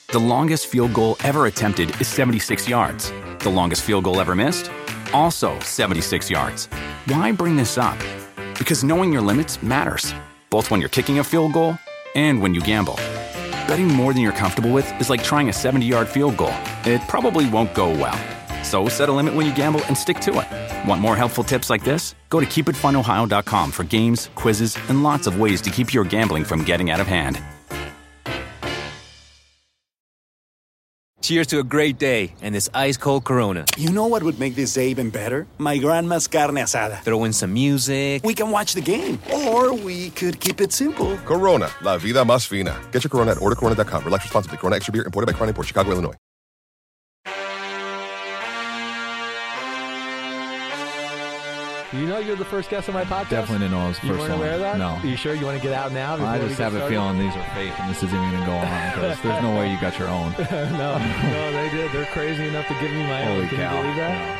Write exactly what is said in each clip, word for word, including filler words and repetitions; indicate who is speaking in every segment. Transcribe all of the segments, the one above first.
Speaker 1: The longest field goal ever attempted is seventy-six yards. The longest field goal ever missed? Also seventy-six yards. Why bring this up? Because knowing your limits matters, both when you're kicking a field goal and when you gamble. Betting more than you're comfortable with is like trying a seventy-yard field goal. It probably won't go well. So set a limit when you gamble and stick to it. Want more helpful tips like this? Go to keep it fun ohio dot com for games, quizzes, and lots of ways to keep your gambling from getting out of hand.
Speaker 2: Cheers to a great day and this ice-cold Corona.
Speaker 3: You know what would make this day even better? My grandma's carne asada.
Speaker 2: Throw in some music.
Speaker 3: We can watch the game. Or we could keep it simple.
Speaker 4: Corona, la vida más fina. Get your Corona at order corona dot com. Relax responsibly. Corona Extra Beer, imported by Crown Imports, Chicago, Illinois.
Speaker 5: You know you're the first guest on my podcast?
Speaker 6: Definitely didn't know I was the
Speaker 5: you
Speaker 6: first one.
Speaker 5: You weren't aware of that?
Speaker 6: No.
Speaker 5: Are you sure you want to get out now?
Speaker 6: I just have a feeling these are fake and this isn't even going to go on because there's no way you got your own.
Speaker 5: no, no, they did. They're crazy enough to give me my
Speaker 6: Holy
Speaker 5: own. Can
Speaker 6: cow.
Speaker 5: you believe that?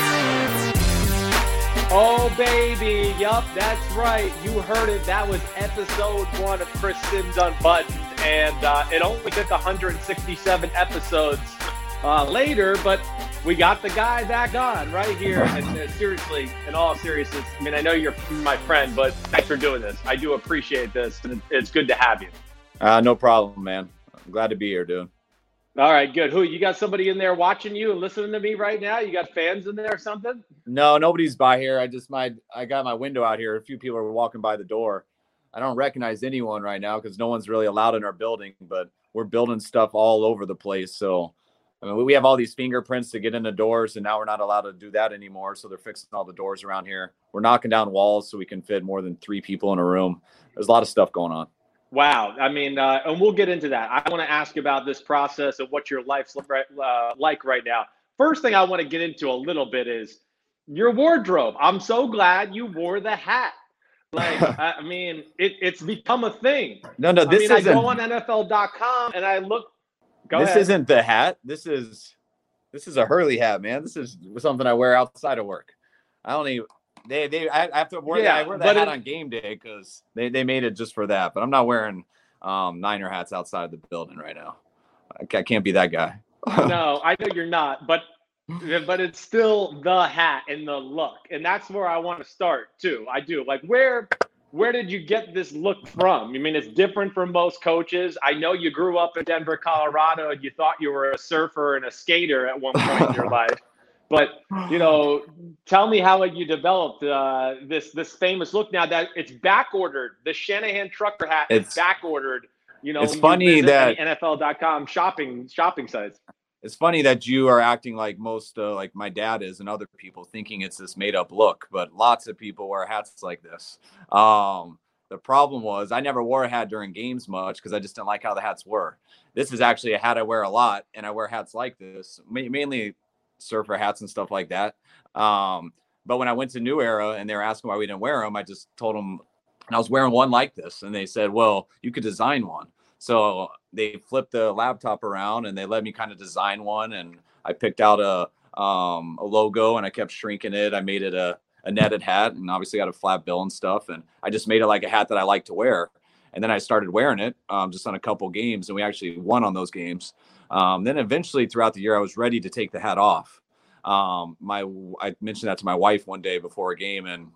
Speaker 6: No.
Speaker 7: Oh, baby. Yup, that's right. You heard it. That was episode one of Chris Sims Unbuttoned. And uh, it only took one hundred sixty-seven episodes uh, later, but we got the guy back on right here. And uh, seriously, in all seriousness, I mean, I know you're my friend, but thanks for doing this. I do appreciate this, and it's good to have you.
Speaker 8: Uh, no problem, man. I'm glad to be here, dude.
Speaker 7: All right, good. Who, you got somebody in there watching you and listening to me right now? You got fans in there or something?
Speaker 8: No, nobody's by here. I just my I got my window out here. A few people are walking by the door. I don't recognize anyone right now because no one's really allowed in our building, but we're building stuff all over the place. So, I mean, we have all these fingerprints to get in the doors, and now we're not allowed to do that anymore. So they're fixing all the doors around here. We're knocking down walls so we can fit more than three people in a room. There's a lot of stuff going on.
Speaker 7: Wow. I mean, uh, and we'll get into that. I want to ask about this process of what your life's uh, like right now. First thing I want to get into a little bit is your wardrobe. I'm so glad you wore the hat. Like, I mean, it, it's become a thing.
Speaker 8: No, no, this
Speaker 7: I mean,
Speaker 8: isn't.
Speaker 7: I go on N F L dot com and I look. Go
Speaker 8: this
Speaker 7: ahead.
Speaker 8: isn't the hat. This is this is a Hurley hat, man. This is something I wear outside of work. I don't even. They they I have to wear
Speaker 7: Yeah,
Speaker 8: that. I wear that
Speaker 7: but
Speaker 8: hat
Speaker 7: it-
Speaker 8: on game day because they, they made it just for that. But I'm not wearing um, Niner hats outside the building right now. I, I can't be that guy.
Speaker 7: No, I know you're not, but but it's still the hat and the look, and that's where I want to start too. I do. Like, where where did you get this look from? I mean, it's different from most coaches. I know you grew up in Denver, Colorado, and you thought you were a surfer and a skater at one point in your life. But, you know, tell me how you developed uh, this this famous look now that it's back ordered. The Shanahan trucker hat is
Speaker 8: It's-
Speaker 7: back ordered. You know,
Speaker 8: it's
Speaker 7: when you
Speaker 8: funny
Speaker 7: visit
Speaker 8: that-
Speaker 7: any N F L dot com shopping shopping sites.
Speaker 8: It's funny that you are acting like most, uh, like my dad is and other people thinking it's this made up look, but lots of people wear hats like this. Um, the problem was I never wore a hat during games much because I just didn't like how the hats were. This is actually a hat I wear a lot, and I wear hats like this, ma- mainly surfer hats and stuff like that. Um, but when I went to New Era and they were asking why we didn't wear them, I just told them I was wearing one like this, and they said, well, you could design one. So they flipped the laptop around and they let me kind of design one. And I picked out a, um, a logo and I kept shrinking it. I made it a, a netted hat and obviously got a flat bill and stuff. And I just made it like a hat that I like to wear. And then I started wearing it um, just on a couple games, and we actually won on those games. Um, then eventually throughout the year, I was ready to take the hat off. Um, my, I mentioned that to my wife one day before a game, and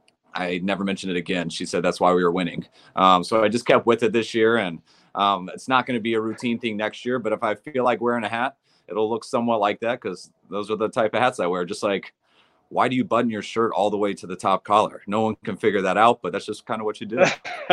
Speaker 8: I never mentioned it again. She said that's why we were winning. Um, so I just kept with it this year, and um, it's not going to be a routine thing next year. But if I feel like wearing a hat, it'll look somewhat like that because those are the type of hats I wear. Just like, why do you button your shirt all the way to the top collar? No one can figure that out, but that's just kind of what you do.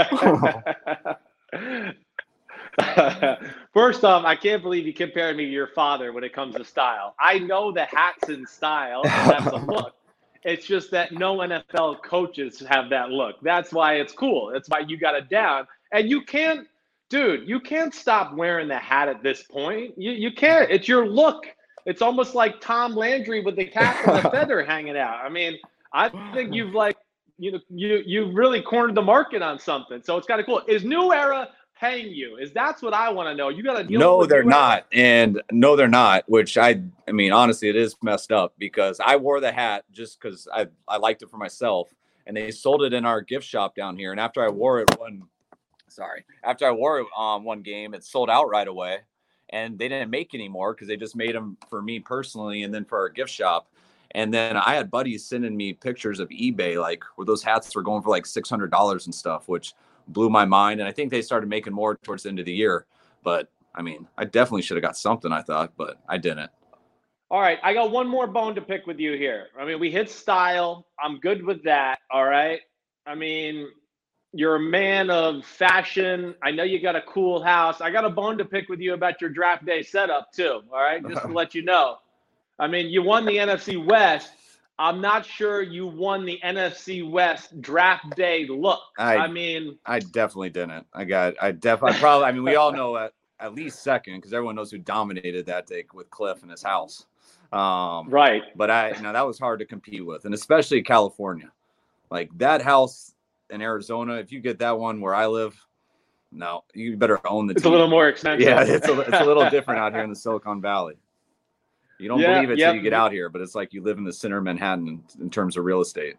Speaker 7: First off, I can't believe you compared me to your father when it comes to style. I know the hat's in style, and that's a look. It's just that no N F L coaches have that look. That's why it's cool. That's why you got it down. And you can't, dude, you can't stop wearing the hat at this point. You you can't. It's your look. It's almost like Tom Landry with the cap and the feather hanging out. I mean, I think you've like, you know, you you've really cornered the market on something. So it's kind of cool. Is New Era paying you? Is that's what I want to know. You got to deal
Speaker 8: No,
Speaker 7: with
Speaker 8: they're
Speaker 7: New Era?
Speaker 8: not. And no, they're not, which I, I mean, honestly, it is messed up because I wore the hat just because I, I liked it for myself, and they sold it in our gift shop down here. And after I wore it one, sorry, after I wore it um, one game, it sold out right away. and they didn't make any more because they just made them for me personally and then for our gift shop. And then I had buddies sending me pictures of eBay, like where those hats were going for like six hundred dollars and stuff, which blew my mind. And I think they started making more towards the end of the year. But I mean, I definitely should have got something, I thought, but I didn't.
Speaker 7: All right. I got one more bone to pick with you here. I mean, we hit style. I'm good with that. All right. I mean, you're a man of fashion. I know you got a cool house. I got a bone to pick with you about your draft day setup too. All right. Just to let you know. I mean, you won the N F C West. I'm not sure you won the N F C West draft day look. I, I mean,
Speaker 8: I definitely didn't. I got, I definitely, probably, I mean, we all know at, at least second because everyone knows who dominated that day with Cliff and his house. Um,
Speaker 7: right.
Speaker 8: But I, you know, that was hard to compete with, and especially California. Like that house in Arizona, if you get that one where I live, no, you better own the
Speaker 7: It's
Speaker 8: team.
Speaker 7: a little more expensive.
Speaker 8: Yeah, it's a, it's a little different out here in the Silicon Valley. You don't
Speaker 7: yeah,
Speaker 8: believe it
Speaker 7: yep.
Speaker 8: till you get out here, but it's like you live in the center of Manhattan in, in terms of real estate.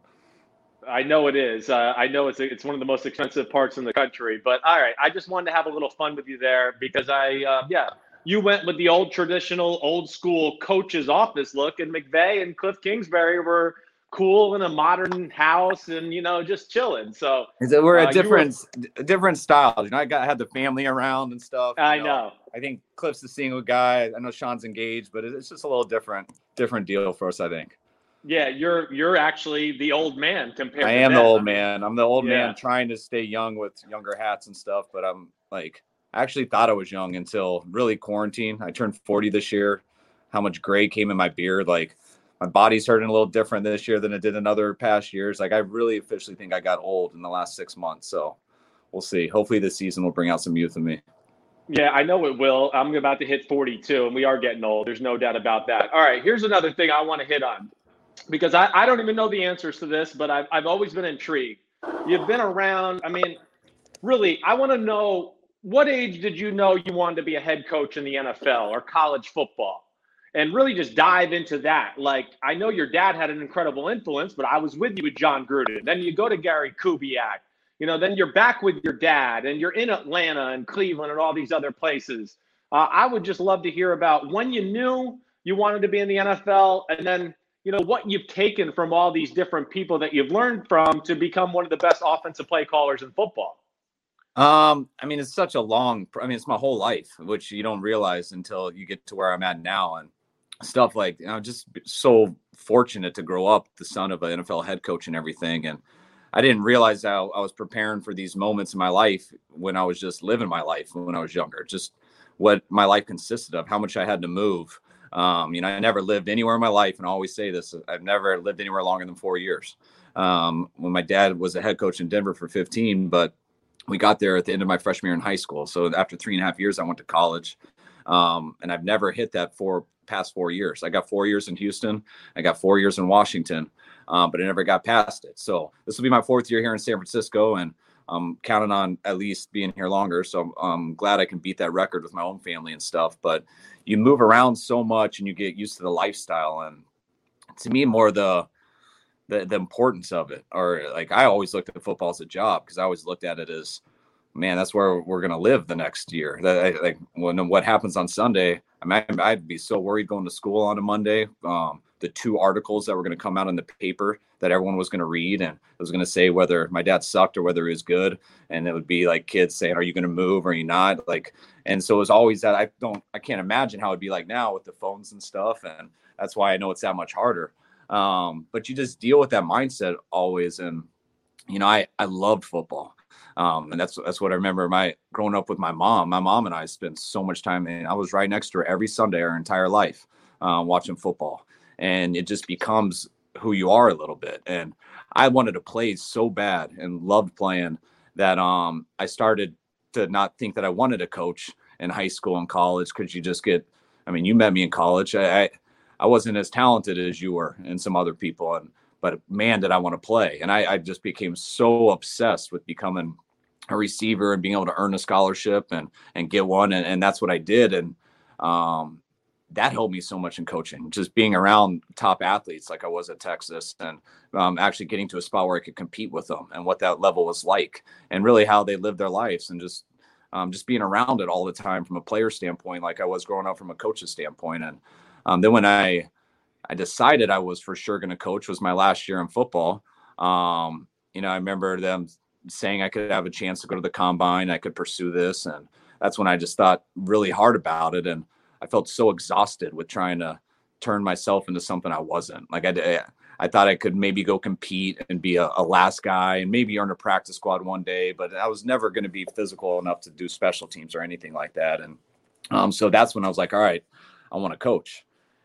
Speaker 7: I know it is. Uh, I know it's a, it's one of the most expensive parts in the country. But all right, I just wanted to have a little fun with you there because I, uh, yeah, you went with the old traditional, old school coach's office look, and McVay and Cliff Kingsbury were cool in a modern house and, you know, just chilling. So
Speaker 8: we're a
Speaker 7: uh,
Speaker 8: different,
Speaker 7: were,
Speaker 8: different style. You know, I got I had the family around and stuff.
Speaker 7: I
Speaker 8: know.
Speaker 7: know.
Speaker 8: I think Cliff's the single guy. I know Sean's engaged, but it's just a little different, different deal for us, I think.
Speaker 7: Yeah, you're you're actually the old man compared.
Speaker 8: I
Speaker 7: to
Speaker 8: am
Speaker 7: them.
Speaker 8: the old man. I'm the old
Speaker 7: yeah.
Speaker 8: man trying to stay young with younger hats and stuff. But I'm like, I actually thought I was young until really quarantine. I turned forty this year. How much gray came in my beard? Like my body's hurting a little different this year than it did in other past years. Like I really officially think I got old in the last six months. So we'll see. Hopefully this season will bring out some youth in me.
Speaker 7: Yeah, I know it will. I'm about to hit forty-two, and we are getting old. There's no doubt about that. All right, here's another thing I want to hit on. Because I, I don't even know the answers to this, but I've, I've always been intrigued. You've been around. I mean, really, I want to know, what age did you know you wanted to be a head coach in the N F L or college football? And really just dive into that. Like, I know your dad had an incredible influence, but I was with you with John Gruden. Then you go to Gary Kubiak. You know, then you're back with your dad, and you're in Atlanta and Cleveland and all these other places. Uh, I would just love to hear about when you knew you wanted to be in the N F L, and then you know, what you've taken from all these different people that you've learned from to become one of the best offensive play callers in football.
Speaker 8: Um, I mean, it's such a long, I mean, it's my whole life, which you don't realize until you get to where I'm at now. And stuff like, you know, just so fortunate to grow up the son of an N F L head coach and everything. And I didn't realize how I was preparing for these moments in my life when I was just living my life when I was younger, just what my life consisted of, how much I had to move. Um, you know, I never lived anywhere in my life. And I always say this, I've never lived anywhere longer than four years. Um, when my dad was a head coach in Denver for fifteen, but we got there at the end of my freshman year in high school. So after three and a half years, I went to college. Um, and I've never hit that for past four years. I got four years in Houston. I got four years in Washington, um, but I never got past it. So this will be my fourth year here in San Francisco, and I'm counting on at least being here longer. So I'm glad I can beat that record with my own family and stuff. But you move around so much and you get used to the lifestyle. And to me, more the, the, the importance of it, or like, I always looked at football as a job, because I always looked at it as, man, that's where we're going to live the next year. That, like when what happens on Sunday, I mean, I'd be so worried going to school on a Monday. Um, the two articles that were going to come out in the paper that everyone was going to read, and it was going to say whether my dad sucked or whether he was good. And it would be like kids saying, are you going to move? Or are you not? Like, and so it was always that. I don't, I can't imagine how it'd be like now with the phones and stuff. And that's why I know it's that much harder. Um, but you just deal with that mindset always. And, you know, I, I loved football. Um, and that's, that's what I remember my growing up with my mom. My mom and I spent so much time, and I was right next to her every Sunday our entire life, um, watching football. And it just becomes who you are a little bit. And I wanted to play so bad and loved playing that um, I started to not think that I wanted to coach in high school and college, because you just get, I mean, you met me in college. I, I, I wasn't as talented as you were and some other people. And, but man, did I want to play. And I, I just became so obsessed with becoming a receiver and being able to earn a scholarship and, and get one. And, and that's what I did. And um, that helped me so much in coaching, just being around top athletes like I was at Texas, and um, actually getting to a spot where I could compete with them and what that level was like, and really how they lived their lives. And just, um, just being around it all the time from a player standpoint, like I was growing up from a coach's standpoint. And um, then when I, I decided I was for sure going to coach was my last year in football. Um, you know, I remember them saying I could have a chance to go to the combine. I could pursue this. And that's when I just thought really hard about it. And I felt so exhausted with trying to turn myself into something I wasn't. Like I, I thought I could maybe go compete and be a, a last guy and maybe earn a practice squad one day, but I was never going to be physical enough to do special teams or anything like that. And um, so that's when I was like, all right, I want to coach.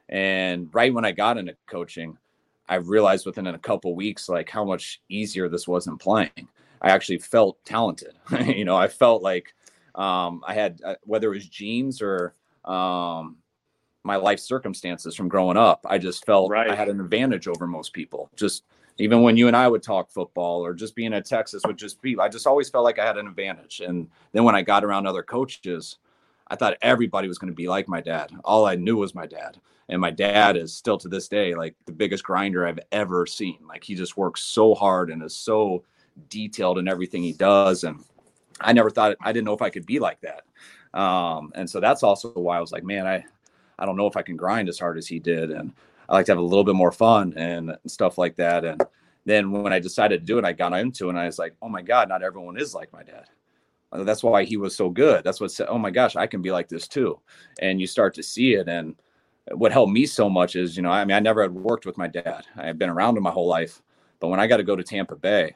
Speaker 8: And right when I got into coaching, I realized within a couple of weeks, like how much easier this was than playing. I actually felt talented. you know, I felt like um, I had, uh, whether it was genes or um, my life circumstances from growing up, I just felt right. I had an advantage over most people. Just even when you and I would talk football or just being at Texas would just be, I just always felt like I had an advantage. And then when I got around other coaches, I thought everybody was going to be like my dad. All I knew was my dad. And my dad is still to this day, like the biggest grinder I've ever seen. Like he just works so hard and is so detailed in everything he does. And I never thought, I didn't know if I could be like that. Um, and so that's also why I was like, man, I, I don't know if I can grind as hard as he did. And I like to have a little bit more fun and stuff like that. And then when I decided to do it, I got into it and I was like, oh my God, not everyone is like my dad. That's why he was so good. That's what said, oh my gosh, I can be like this too. And you start to see it. And what helped me so much is, you know, I mean, I never had worked with my dad. I had been around him my whole life. But when I got to go to Tampa Bay,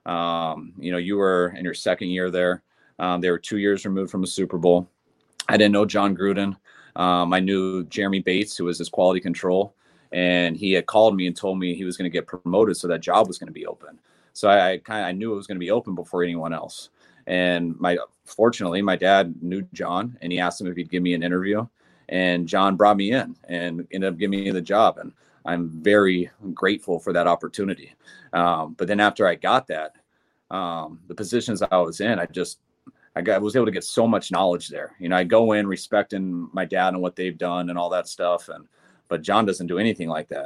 Speaker 8: um, you know, you were in your second year there. Um, they were two years removed from a Super Bowl. I didn't know John Gruden. Um, I knew Jeremy Bates, who was his quality control. And he had called me and told me he was going to get promoted. So that job was going to be open. So I, I kind of I knew it was going to be open before anyone else. And my fortunately, my dad knew John and he asked him if he'd give me an interview. And John brought me in and ended up giving me the job. And I'm very grateful for that opportunity. Um, but then after I got that, um, the positions I was in, I just, I got, I was able to get so much knowledge there. You know, I go in respecting my dad and what they've done and all that stuff. And, but John doesn't do anything like that.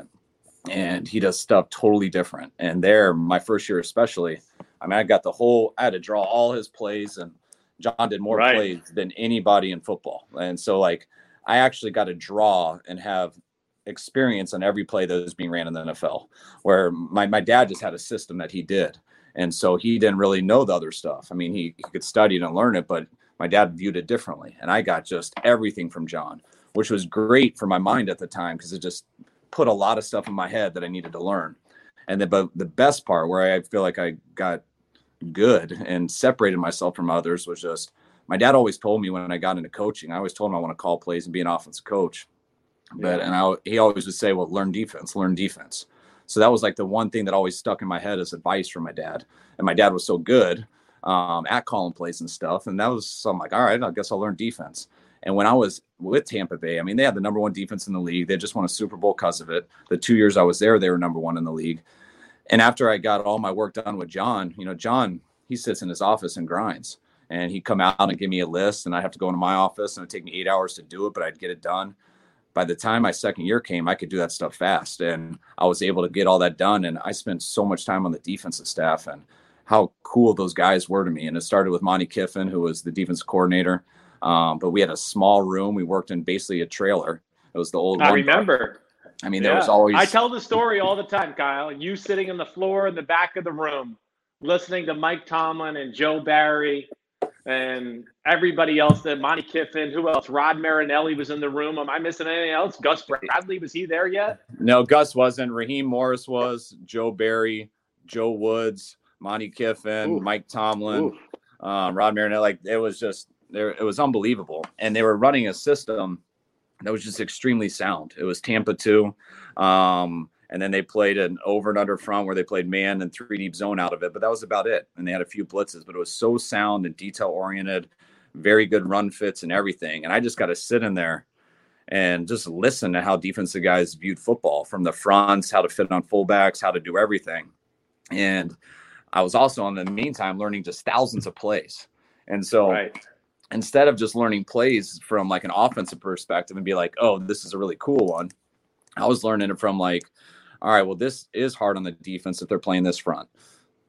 Speaker 8: And he does stuff totally different. And there, my first year, especially, I mean, I got the whole, I had to draw all his plays and John did more right. plays than anybody in football. And so like, I actually got to draw and have experience on every play that was being ran in the N F L, where my, my dad just had a system that he did. And so he didn't really know the other stuff. I mean, he, he could study it and learn it, but my dad viewed it differently. And I got just everything from John, which was great for my mind at the time because it just put a lot of stuff in my head that I needed to learn. And then, but the best part where I feel like I got good and separated myself from others was just, my dad always told me when I got into coaching, I always told him I want to call plays and be an offensive coach. But, yeah. and I, he always would say, well, learn defense, learn defense. So that was like the one thing that always stuck in my head as advice from my dad. And my dad was so good um, at calling plays and stuff. And that was, so I'm like, all right, I guess I'll learn defense. And when I was with Tampa Bay, I mean, they had the number one defense in the league. They just won a Super Bowl because of it. The two years I was there, they were number one in the league. And after I got all my work done with John, you know, John, he sits in his office and grinds. And he'd come out and give me a list, and I'd have to go into my office, and it'd take me eight hours to do it, but I'd get it done. By the time my second year came, I could do that stuff fast, and I was able to get all that done. And I spent so much time on the defensive staff and how cool those guys were to me. And it started with Monty Kiffin, who was the defensive coordinator. Um, but we had a small room. We worked in basically a trailer. It was the old
Speaker 7: I
Speaker 8: one
Speaker 7: remember.
Speaker 8: Part. I mean,
Speaker 7: yeah.
Speaker 8: there was always.
Speaker 7: I tell the story all the time, Kyle. You sitting on the floor in the back of the room, listening to Mike Tomlin and Joe Barry and everybody else, that Monty Kiffin, who else? Rod Marinelli was in the room. Am I missing anything else? Gus Bradley, was he there yet?
Speaker 8: No, Gus wasn't. Raheem Morris was, Joe Barry, Joe Woods, Monty Kiffin, Ooh. Mike Tomlin, um, Rod Marinelli. Like, it was just, there. It was unbelievable. And they were running a system that was just extremely sound. It was Tampa two. Um, And then they played an over and under front where they played man and three deep zone out of it. But that was about it. And they had a few blitzes, but it was so sound and detail oriented, very good run fits and everything. And I just got to sit in there and just listen to how defensive guys viewed football from the fronts, how to fit on fullbacks, how to do everything. And I was also in the meantime learning just thousands of plays. And so right. instead of just learning plays from like an offensive perspective and be like, oh, this is a really cool one, I was learning it from like, all right, well, this is hard on the defense if they're playing this front.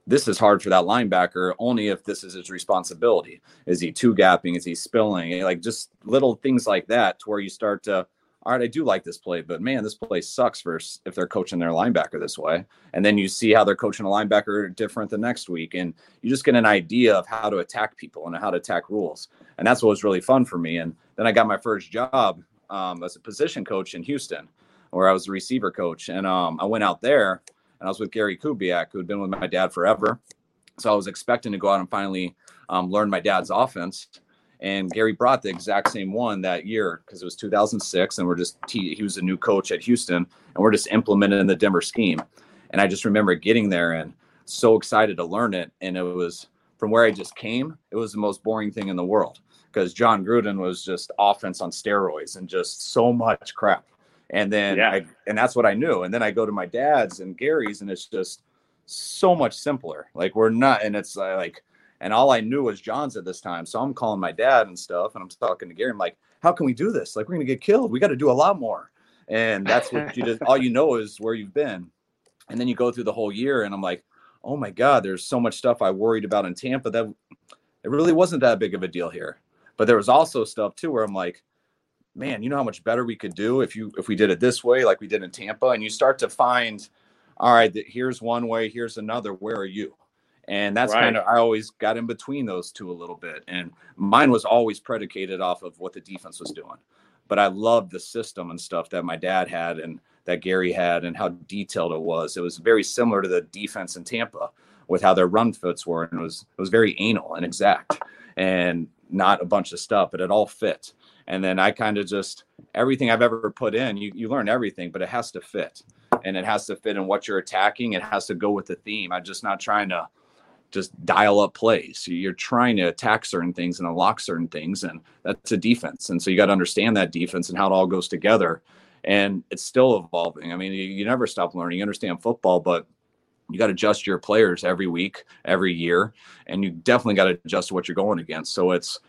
Speaker 8: this is hard for that linebacker only if this is his responsibility. Is he two gapping? Is he spilling? Like just little things like that to where you start to, all right, I do like this play, but man, this play sucks for if they're coaching their linebacker this way. And then you see how they're coaching a linebacker different the next week. And you just get an idea of how to attack people and how to attack rules. And that's what was really fun for me. And then I got my first job um, as a position coach in Houston, where I was a receiver coach. And um, I went out there and I was with Gary Kubiak, who had been with my dad forever. So I was expecting to go out and finally um, learn my dad's offense. And Gary brought the exact same one that year because it was two thousand six, and we're just he, he was a new coach at Houston, and we're just implementing the Denver scheme. And I just remember getting there and so excited to learn it. And it was from where I just came, it was the most boring thing in the world because John Gruden was just offense on steroids and just so much crap. And then
Speaker 7: yeah.
Speaker 8: I, and that's what I knew. And then I go to my dad's and Gary's, and it's just so much simpler. Like we're not, and it's uh, like. And all I knew was John's at this time. So I'm calling my dad and stuff. And I'm talking to Gary. I'm like, how can we do this? Like, we're going to get killed. We got to do a lot more. And that's what you just, all you know is where you've been. And then you go through the whole year. And I'm like, oh my God, there's so much stuff I worried about in Tampa that it really wasn't that big of a deal here. But there was also stuff too, where I'm like, man, you know how much better we could do if you, if we did it this way, like we did in Tampa. And you start to find, all right, here's one way, here's another. Where are you? And that's right. kind of, I always got in between those two a little bit. And mine was always predicated off of what the defense was doing. But I loved the system and stuff that my dad had and that Gary had and how detailed it was. It was very similar to the defense in Tampa with how their run fits were. And it was, it was very anal and exact and not a bunch of stuff, but it all fit. And then I kind of just, everything I've ever put in, you, you learn everything, but it has to fit. And it has to fit in what you're attacking. It has to go with the theme. I'm just not trying to just dial up plays. You're trying to attack certain things and unlock certain things, and that's a defense. And so you got to understand that defense and how it all goes together. And it's still evolving. I mean, you, you never stop learning. You understand football, but you got to adjust your players every week, every year, and you definitely got to adjust to what you're going against. So it's,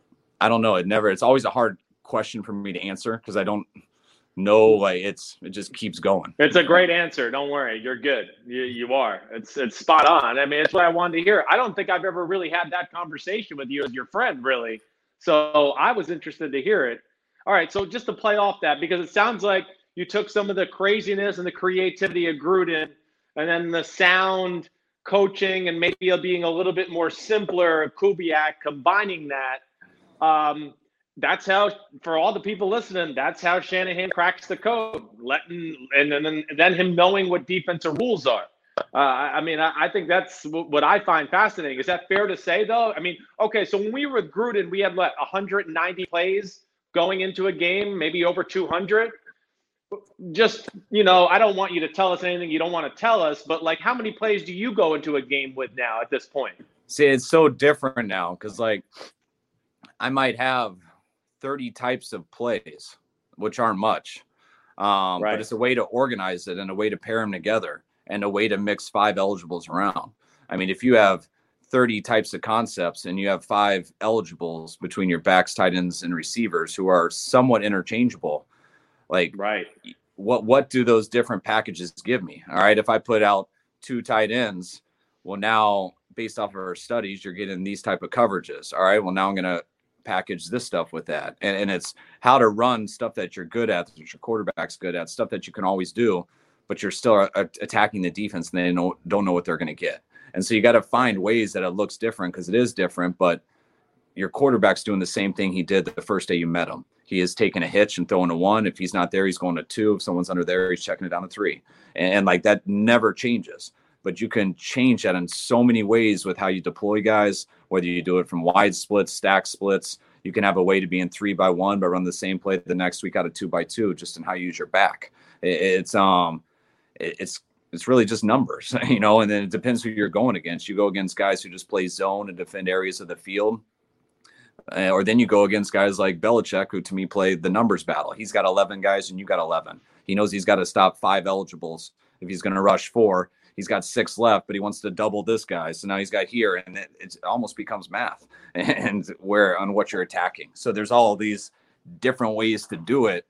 Speaker 8: I don't know. It never, it's always a hard question for me to answer because I don't know, like it's, it just keeps going.
Speaker 7: It's a great answer. Don't worry. You're good. You, you are. It's, it's spot on. I mean, it's what I wanted to hear. I don't think I've ever really had that conversation with you as your friend, really. So I was interested to hear it. All right. So just to play off that, because it sounds like you took some of the craziness and the creativity of Gruden and then the sound coaching and maybe being a little bit more simpler of Kubiak, combining that. Um, That's how, for all the people listening, that's how Shanahan cracks the code, letting and then and then him knowing what defensive rules are. Uh, I mean, I, I think that's what I find fascinating. Is that fair to say, though? I mean, okay, so when we were with Gruden, we had what one hundred ninety plays going into a game, maybe over two hundred. Just, you know, I don't want you to tell us anything you don't want to tell us, but like, how many plays do you go into a game with now at this point?
Speaker 8: See, it's so different now because, like, I might have thirty types of plays, which aren't much. Um,
Speaker 7: right.
Speaker 8: But it's a way to organize it and a way to pair them together and a way to mix five eligibles around. I mean, if you have thirty types of concepts and you have five eligibles between your backs, tight ends, and receivers who are somewhat interchangeable, like
Speaker 7: right.
Speaker 8: what, what do those different packages give me? All right. If I put out two tight ends, well, now based off of our studies, you're getting these type of coverages. All right. Well, now I'm going to package this stuff with that. And, and it's how to run stuff that you're good at, that your quarterback's good at, stuff that you can always do, but you're still a- attacking the defense and they know, don't know what they're going to get. And so you got to find ways that it looks different because it is different, but your quarterback's doing the same thing he did the first day you met him. He is taking a hitch and throwing a one. If he's not there, he's going to two. If someone's under there, he's checking it down to three. And, and like that never changes. But you can change that in so many ways with how you deploy guys, whether you do it from wide splits, stack splits. You can have a way to be in three by one, but run the same play the next week out of two by two, just in how you use your back. It's um, it's it's really just numbers, you know. And then it depends who you're going against. You go against guys who just play zone and defend areas of the field, uh, or then you go against guys like Belichick, who to me play the numbers battle. He's got eleven guys and you got eleven. He knows he's got to stop five eligibles if he's going to rush four. He's got six left, but he wants to double this guy. So now he's got here, and it, it almost becomes math and where on what you're attacking. So there's all these different ways to do it,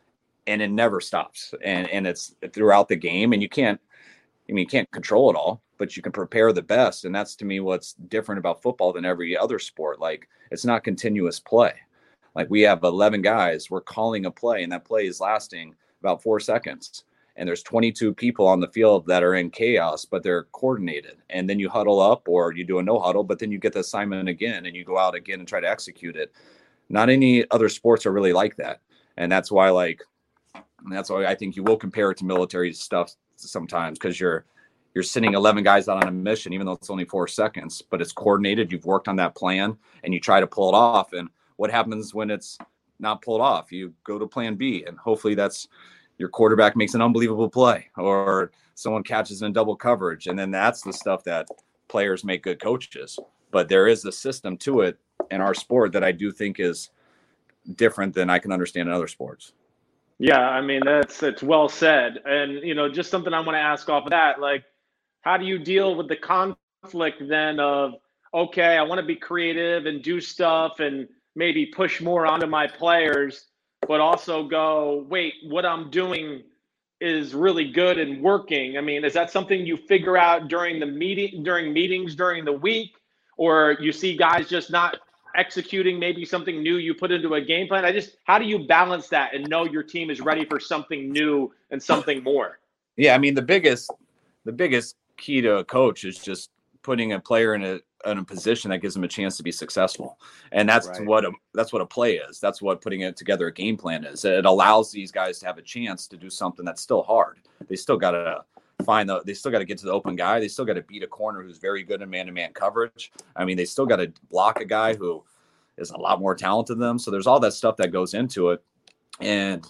Speaker 8: and it never stops. And and it's throughout the game, and you can't, I mean, you can't control it all. but you can prepare the best. And that's, to me, what's different about football than every other sport. Like, it's not continuous play. Like, we have eleven guys, we're calling a play, and that play is lasting about four seconds. And there's twenty-two people on the field that are in chaos, but they're coordinated. And then you huddle up, or you do a no huddle, but then you get the assignment again and you go out again and try to execute it. Not any other sports are really like that. And that's why, like, that's why I think you will compare it to military stuff sometimes, because you're, you're sending eleven guys out on a mission, even though it's only four seconds, but it's coordinated. You've worked on that plan and you try to pull it off. And what happens when it's not pulled off? You go to plan B, and hopefully that's your quarterback makes an unbelievable play, or someone catches in double coverage. And then that's the stuff that players make good coaches. But there is a system to it in our sport that I do think is different than I can understand in other sports.
Speaker 7: Yeah, I mean, that's it's well said. And, you know, just something I want to ask off of that, like, how do you deal with the conflict then of, okay, I want to be creative and do stuff and maybe push more onto my players, but also go, wait, what I'm doing is really good and working. I mean, is that something you figure out during the meeting, during meetings during the week, or you see guys just not executing maybe something new you put into a game plan? I just, how do you balance that and know your team is ready for something new and something more?
Speaker 8: Yeah, I mean, the biggest, the biggest key to a coach is just putting a player in a in a position that gives them a chance to be successful. And that's right. what a, that's what a play is. That's what putting it together a game plan is. It allows these guys to have a chance to do something that's still hard. They still got to find the, they still got to get to the open guy. They still got to beat a corner who's very good in man-to-man coverage. I mean, they still got to block a guy who is a lot more talented than them. So there's all that stuff that goes into it. And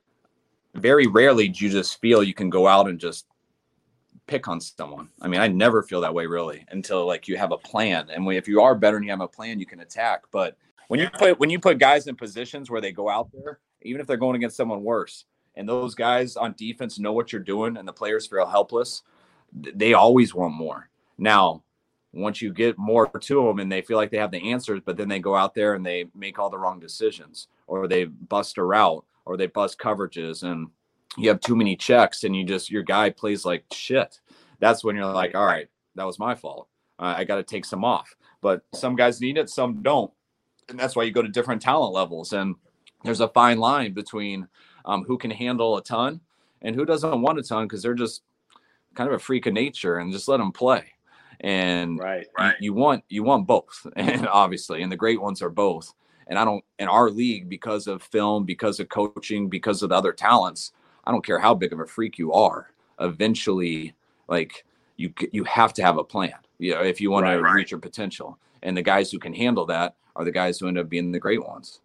Speaker 8: very rarely do you just feel you can go out and just pick on someone. I mean, I never feel that way really until like you have a plan. And when, if you are better and you have a plan, you can attack. But when you put, when you put guys in positions where they go out there, even if they're going against someone worse, and those guys on defense know what you're doing and the players feel helpless, they always want more. Now, once you get more to them and they feel like they have the answers, but then they go out there and they make all the wrong decisions, or they bust a route, or they bust coverages, and you have too many checks and you just, your guy plays like shit. That's when you're like, all right, that was my fault. Uh, I got to take some off. But some guys need it, some don't. And that's why you go to different talent levels. And there's a fine line between um, who can handle a ton and who doesn't want a ton, because they're just kind of a freak of nature, and just let them play. And
Speaker 7: right,
Speaker 8: right. You, you want, you want both, and obviously, and the great ones are both. And I don't, in our league, because of film, because of coaching, because of the other talents, I don't care how big of a freak you are. Eventually, like you, you have to have a plan, you know, if you want right, to right. reach your potential. And the guys who can handle that are the guys who end up being the great ones.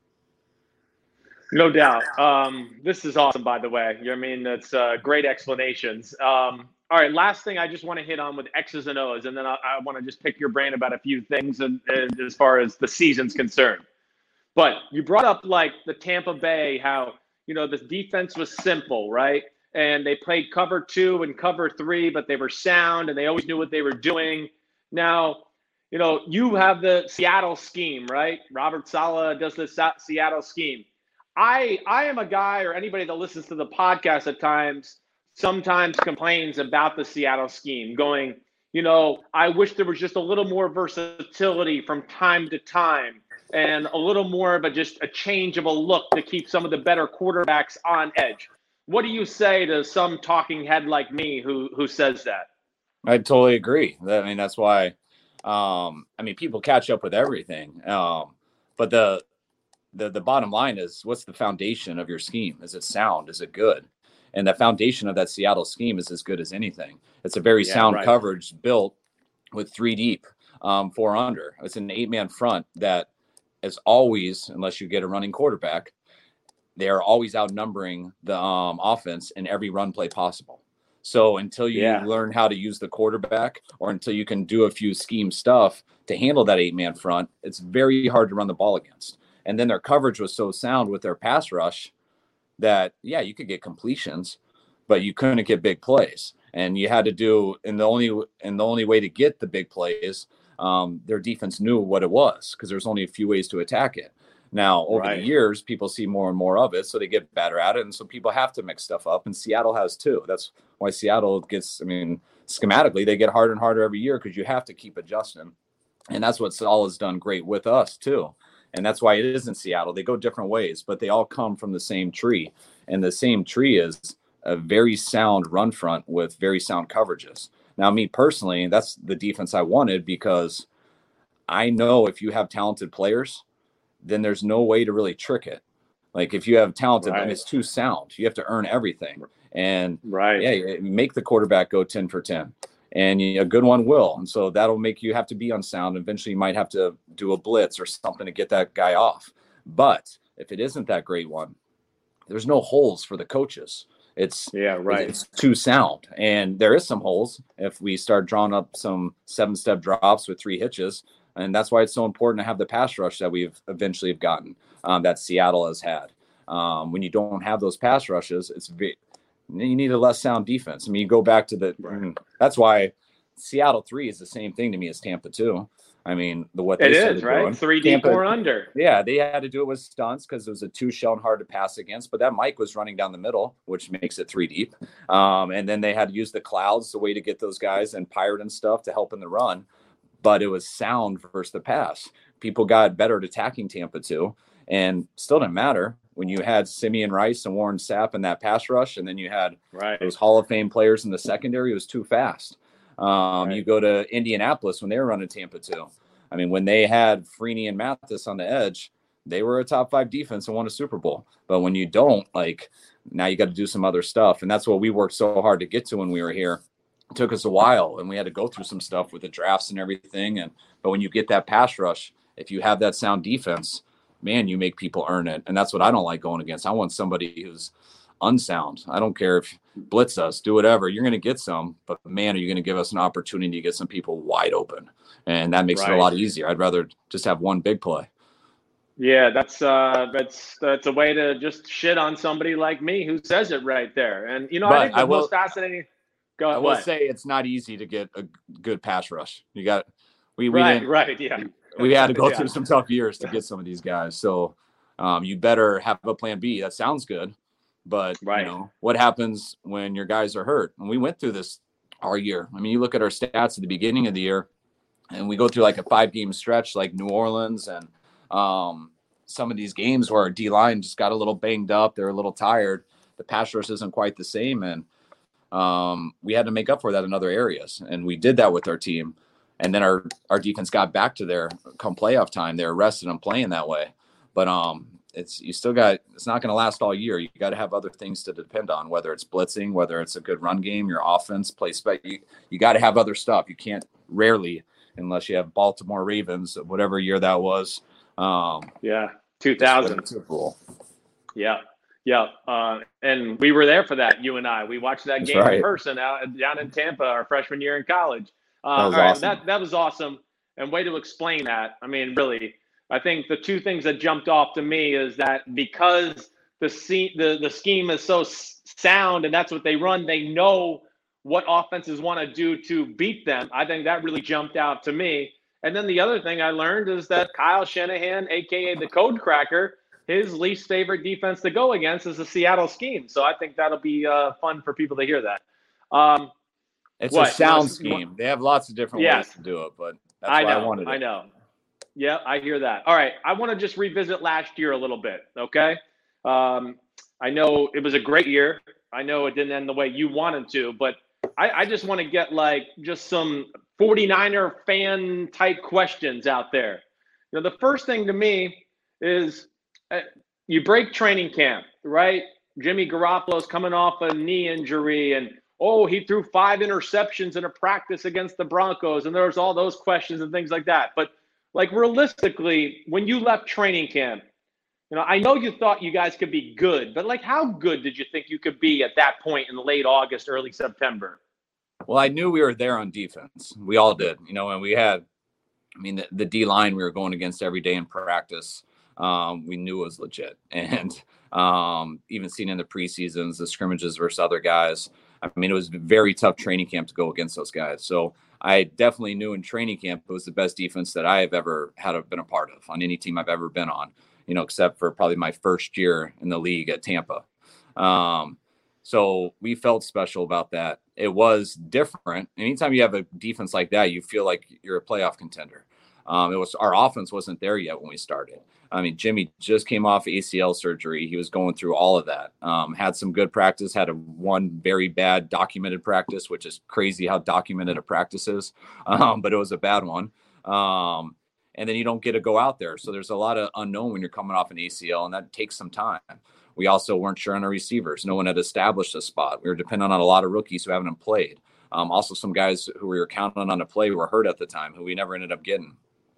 Speaker 7: No doubt. Um, this is awesome, by the way. You know what I mean? That's uh, great explanations. Um, all right, last thing I just want to hit on with X's and O's, and then I, I want to just pick your brain about a few things and, and as far as the season's concerned. But you brought up like the Tampa Bay, how, you know, the defense was simple, right? And they played cover two and cover three, but they were sound and they always knew what they were doing. Now, you know, you have the Seattle scheme, right? Robert Saleh does the Seattle scheme. I I am a guy, or anybody that listens to the podcast at times, sometimes complains about the Seattle scheme, going, you know, I wish there was just a little more versatility from time to time, and a little more of a just a change of a look to keep some of the better quarterbacks on edge. What do you say to some talking head like me who who says that?
Speaker 8: I totally agree. I mean, that's why, um, I mean, people catch up with everything. Um, but the, the the bottom line is, what's the foundation of your scheme? Is it sound? Is it good? And the foundation of that Seattle scheme is as good as anything. It's a very yeah, sound right. coverage built with three deep, um, four under. It's an eight-man front that is always, unless you get a running quarterback, they are always outnumbering the um, offense in every run play possible. So until you yeah. learn how to use the quarterback, or until you can do a few scheme stuff to handle that eight-man front, it's very hard to run the ball against. And then their coverage was so sound with their pass rush that, yeah, you could get completions, but you couldn't get big plays. And you had to do, and the only and the only way to get the big plays, um, their defense knew what it was, because there's only a few ways to attack it. Now, over right. the years, people see more and more of it, so they get better at it. And so people have to mix stuff up, and Seattle has too. That's why Seattle gets, I mean, schematically, they get harder and harder every year because you have to keep adjusting. And that's what Saul has done great with us too. And that's why it is in Seattle. They go different ways, but they all come from the same tree. And the same tree is a very sound run front with very sound coverages. Now, me personally, that's the defense I wanted because I know if you have talented players, then there's no way to really trick it. Like if you have talented, right. and it's too sound, you have to earn everything. And
Speaker 7: right.
Speaker 8: yeah, make the quarterback go ten for ten. And a good one will. And so that'll make you have to be unsound. Eventually you might have to do a blitz or something to get that guy off. But if it isn't that great one, there's no holes for the coaches. It's
Speaker 7: yeah, right.
Speaker 8: It's too sound. And there is some holes if we start drawing up some seven step drops with three hitches. And that's why it's so important to have the pass rush that we've eventually have gotten, um, that Seattle has had. Um, when you don't have those pass rushes, it's very, you need a less sound defense. I mean, you go back to the right. – that's why Seattle three is the same thing to me as Tampa two. I mean, the what they
Speaker 7: it
Speaker 8: started
Speaker 7: is, right?
Speaker 8: doing.
Speaker 7: three D, four under.
Speaker 8: Yeah, they had to do it with stunts because it was a two shell and hard to pass against. But that Mike was running down the middle, which makes it three deep. Um, and then they had to use the clouds, the way to get those guys and pirate and stuff to help in the run. But it was sound versus the pass. People got better at attacking Tampa two, and still didn't matter when you had Simeon Rice and Warren Sapp in that pass rush, and then you had
Speaker 7: right.
Speaker 8: those Hall of Fame players in the secondary. It was too fast. Um,
Speaker 7: right.
Speaker 8: You go to Indianapolis when they were running Tampa two. I mean, when they had Freeney and Mathis on the edge, they were a top five defense and won a Super Bowl. But when you don't, like, now you got to do some other stuff. And that's what we worked so hard to get to when we were here. It took us a while, and we had to go through some stuff with the drafts and everything. And but when you get that pass rush, if you have that sound defense, man, you make people earn it. And that's what I don't like going against. I want somebody who's unsound. I don't care if you blitz us, do whatever. You're going to get some, but man, are you going to give us an opportunity to get some people wide open? And that makes right. it a lot easier. I'd rather just have one big play.
Speaker 7: Yeah, that's uh, that's that's a way to just shit on somebody like me who says it right there. And you know,
Speaker 8: but
Speaker 7: I think the
Speaker 8: I will,
Speaker 7: most fascinating. Go
Speaker 8: I
Speaker 7: ahead.
Speaker 8: will say it's not easy to get a good pass rush. You got we we
Speaker 7: right,
Speaker 8: didn't,
Speaker 7: right, yeah.
Speaker 8: We had to go
Speaker 7: yeah.
Speaker 8: through some tough years to get some of these guys. So um, you better have a plan B. That sounds good, but
Speaker 7: right.
Speaker 8: you know what happens when your guys are hurt? And we went through this our year. I mean, you look at our stats at the beginning of the year, and we go through like a five-game stretch, like New Orleans and um, some of these games where our D-line just got a little banged up. They're a little tired. The pass rush isn't quite the same, and um, we had to make up for that in other areas, and we did that with our team. And then our, our defense got back to their come playoff time. They're rested and playing that way. But um, it's you still got it's not going to last all year. You got to have other things to depend on, whether it's blitzing, whether it's a good run game, your offense, play spec. You, you got to have other stuff. You can't rarely, unless you have Baltimore Ravens, whatever year that was. Um,
Speaker 7: yeah, two thousand. Yeah, yeah. Uh, and we were there for that, you and I. We watched that
Speaker 8: That's
Speaker 7: game
Speaker 8: right.
Speaker 7: in person out down in Tampa our freshman year in college. Uh,
Speaker 8: that was
Speaker 7: all right,
Speaker 8: awesome.
Speaker 7: that, that was awesome. And way to explain that. I mean, really, I think the two things that jumped off to me is that because the se- the, the scheme is so sound and that's what they run, they know what offenses want to do to beat them. I think that really jumped out to me. And then the other thing I learned is that Kyle Shanahan, a k a the Code Cracker, his least favorite defense to go against is the Seattle scheme. So I think that'll be uh, fun for people to hear that. Um,
Speaker 8: It's
Speaker 7: what?
Speaker 8: a sound
Speaker 7: What?
Speaker 8: scheme. They have lots of different
Speaker 7: yes.
Speaker 8: ways to do it, but that's
Speaker 7: I
Speaker 8: why
Speaker 7: know,
Speaker 8: I wanted it.
Speaker 7: I know. Yeah, I hear that. All right, I want to just revisit last year a little bit, okay? Um, I know it was a great year. I know it didn't end the way you wanted to, but I, I just want to get like just some forty-niner fan type questions out there. You know, the first thing to me is uh, you break training camp, right? Jimmy Garoppolo's coming off a knee injury and oh, he threw five interceptions in a practice against the Broncos. And there's all those questions and things like that. But like realistically, when you left training camp, you know, I know you thought you guys could be good, but like how good did you think you could be at that point in late August, early September?
Speaker 8: Well, I knew we were there on defense. We all did, you know, and we had, I mean, the, the D line we were going against every day in practice. Um, we knew it was legit. And um, even seeing in the preseasons, the scrimmages versus other guys, I mean, it was a very tough training camp to go against those guys. So I definitely knew in training camp it was the best defense that I have ever had been a part of on any team I've ever been on, you know, except for probably my first year in the league at Tampa. Um, so we felt special about that. it was different. Anytime you have a defense like that, you feel like you're a playoff contender. Um, it was our offense wasn't there yet when we started. I mean, Jimmy just came off A C L surgery. He was going through all of that. Um, had some good practice, had a one very bad documented practice, which is crazy how documented a practice is. Um, but it was a bad one. Um, and then you don't get to go out there. So there's a lot of unknown when you're coming off an A C L, and that takes some time. We also weren't sure on our receivers. No one had established a spot. We were dependent on a lot of rookies who haven't played. Um, also some guys who we were counting on to play who were hurt at the time, who we never ended up getting.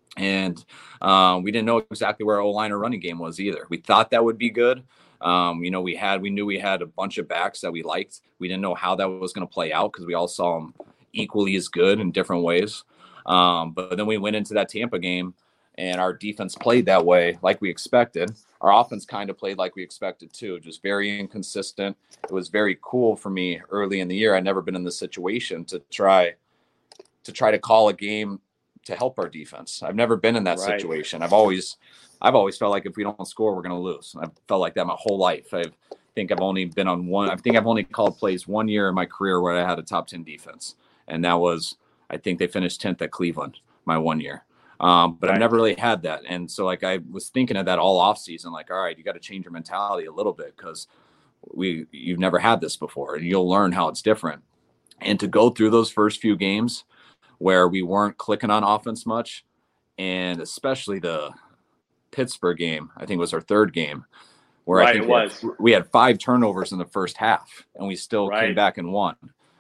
Speaker 8: And um, we didn't know exactly where our O-line or running game was either. We thought that would be good. Um, you know, we had, we knew we had a bunch of backs that we liked. We didn't know how that was going to play out because we all saw them equally as good in different ways. Um, but then we went into that Tampa game and our defense played that way like we expected. Our offense kind of played like we expected too, just very inconsistent. It was very cool for me early in the year. I'd never been in this situation to try to try to call a game to help our defense. I've never been in that right. situation. I've always, I've always felt like if we don't score, we're going to lose. I've felt like that my whole life. I think I've only been on one. I think I've only called plays one year in my career where I had a top ten defense. And that was, I think they finished tenth at Cleveland my one year. Um, but right. I've never really had that. And so like, I was thinking of that all off season, like, all right, you got to change your mentality a little bit because we, you've never had this before and you'll learn how it's different. And to go through those first few games where we weren't clicking on offense much, and especially the Pittsburgh game, I think it was our third game, where
Speaker 7: right,
Speaker 8: I think
Speaker 7: it
Speaker 8: we,
Speaker 7: was.
Speaker 8: Had, we had five turnovers in the first half, and we still
Speaker 7: right.
Speaker 8: came back and won.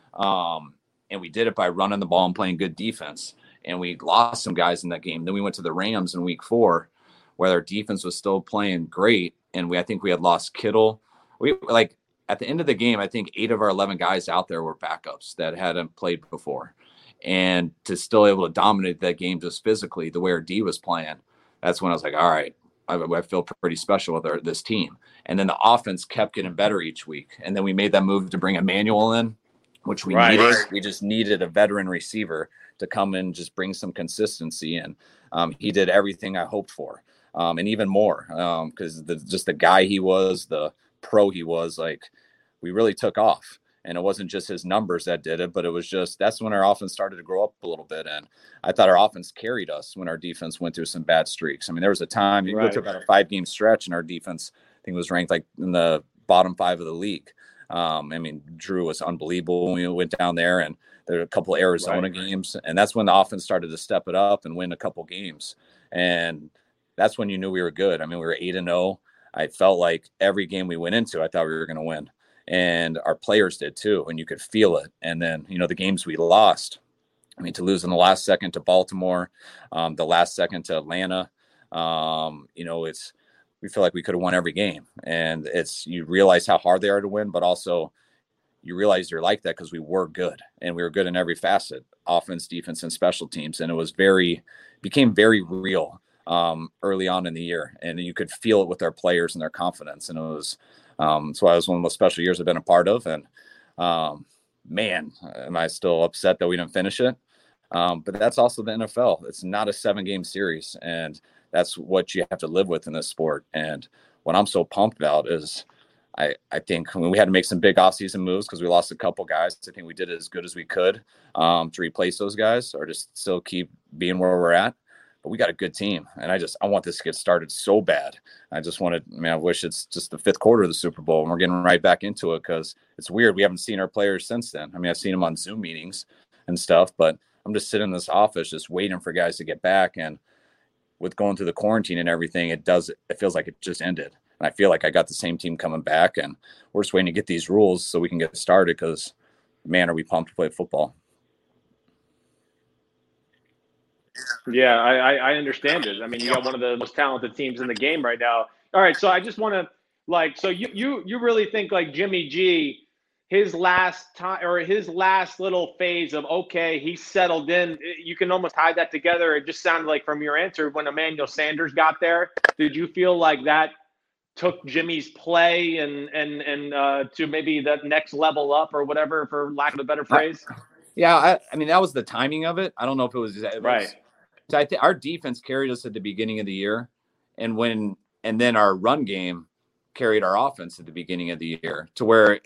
Speaker 8: Um, and we did it by running the ball and playing good defense. And we lost some guys in that game. Then we went to the Rams in week four, where our defense was still playing great, and we I think we had lost Kittle. We like at the end of the game, I think eight of our eleven guys out there were backups that hadn't played before. And to still able to dominate that game just physically the way our D was playing, that's when I was like, all right, I, I feel pretty special with our, this team. And then the offense kept getting better each week. And then we made that move to bring Emmanuel in, which we right. needed. We just needed a veteran receiver to come in and just bring some consistency. And um, he did everything I hoped for, um, and even more, because um, the, just the guy he was, the pro he was, like we really took off. And it wasn't just his numbers that did it, but it was just, that's when our offense started to grow up a little bit. And I thought our offense carried us when our defense went through some bad streaks. I mean, there was a time you right. go through about a five game stretch and our defense, I think, was ranked like in the bottom five of the league. Um, I mean, Drew was unbelievable when we went down there, and there were a couple of Arizona right. games. And that's when the offense started to step it up and win a couple games. And that's when you knew we were good. I mean, we were eight and oh. I felt like every game we went into, I thought we were going to win. And our players did too, and you could feel it. And then, you know, the games we lost, I mean, to lose in the last second to Baltimore, um, the last second to Atlanta, um, you know, it's, we feel like we could have won every game. And it's, you realize how hard they are to win, but also you realize you're like that because we were good, and we were good in every facet, offense, defense, and special teams. And it was very, became very real um, early on in the year. And you could feel it with our players and their confidence. And it was, Um, so I was one of the most special years I've been a part of. And um, man, am I still upset that we didn't finish it. Um, but that's also the N F L. It's not a seven game series. And that's what you have to live with in this sport. And what I'm so pumped about is I, I think when we had to make some big offseason moves because we lost a couple guys, I think we did as good as we could um, to replace those guys or just still keep being where we're at. But we got a good team, and I just I want this to get started so bad. I just wanted, I mean, I wish it's just the fifth quarter of the Super Bowl, and we're getting right back into it because it's weird. We haven't seen our players since then. I mean, I've seen them on Zoom meetings and stuff, but I'm just sitting in this office just waiting for guys to get back. And with going through the quarantine and everything, it does it feels like it just ended. And I feel like I got the same team coming back, and we're just waiting to get these rules so we can get started because, man, are we pumped to play football.
Speaker 7: Yeah, I, I understand it. I mean, you got one of the most talented teams in the game right now. All right, so I just want to, like, so you you you really think like Jimmy G, his last time or his last little phase of, okay, he's settled in, you can almost tie that together. It just sounded like from your answer when Emmanuel Sanders got there, did you feel like that took Jimmy's play and and and uh, to maybe that next level up or whatever, for lack of a better phrase?
Speaker 8: I, yeah, I, I mean, that was the timing of it. I don't know if it was, it was
Speaker 7: right.
Speaker 8: So I think our defense carried us at the beginning of the year, and when and then our run game carried our offense at the beginning of the year to where it,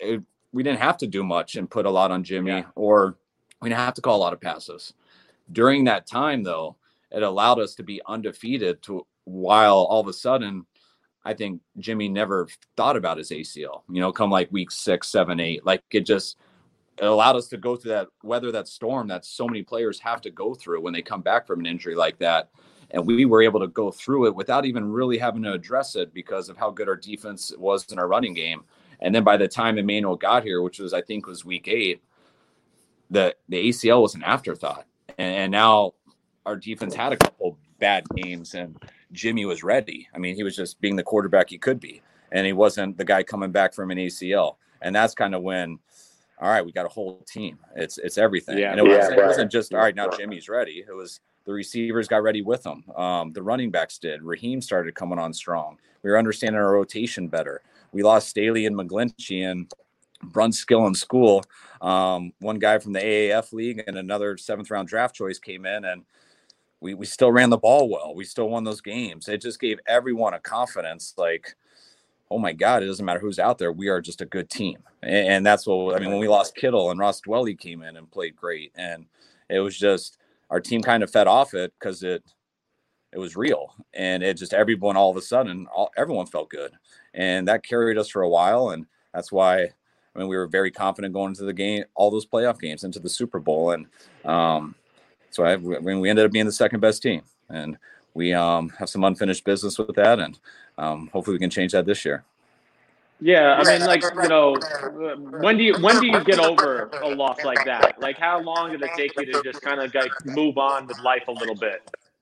Speaker 8: we didn't have to do much and put a lot on Jimmy,
Speaker 7: Yeah.
Speaker 8: or we didn't have to call a lot of passes. During that time, though, it allowed us to be undefeated to while all of a sudden, I think Jimmy never thought about his A C L, you know, come like week six, seven, eight, like it just, it allowed us to go through that, weather that storm that so many players have to go through when they come back from an injury like that. And we were able to go through it without even really having to address it because of how good our defense was in our running game. And then by the time Emmanuel got here, which was, I think was week eight, the, the A C L was an afterthought. And, and now our defense had a couple bad games and Jimmy was ready. I mean, he was just being the quarterback he could be. And he wasn't the guy coming back from an A C L. And that's kind of when, all right, we got a whole team. It's it's everything.
Speaker 7: Yeah,
Speaker 8: and it, was,
Speaker 7: yeah,
Speaker 8: it
Speaker 7: right.
Speaker 8: wasn't just, all right, now Jimmy's ready. It was the receivers got ready with him. Um, the running backs did. Raheem started coming on strong. We were understanding our rotation better. We lost Staley and McGlinchey and Brunskill in school. Um, one guy from the A A F league and another seventh round draft choice came in, and we, we still ran the ball well. We still won those games. It just gave everyone a confidence like, oh my God, it doesn't matter who's out there. We are just a good team. And, and that's what, I mean, when we lost Kittle and Ross Dwelly came in and played great. And it was just, our team kind of fed off it because it, it was real. And it just, everyone, all of a sudden, all, everyone felt good. And that carried us for a while. And that's why, I mean, we were very confident going into the game, all those playoff games, into the Super Bowl. And um, so I, when we ended up being the second best team, and we um, have some unfinished business with that. And um, hopefully we can change that this year.
Speaker 7: Yeah, I mean, like, you know, when do you when do you get over a loss like that? Like, how long did it take you to just kind of like move on with life a little bit?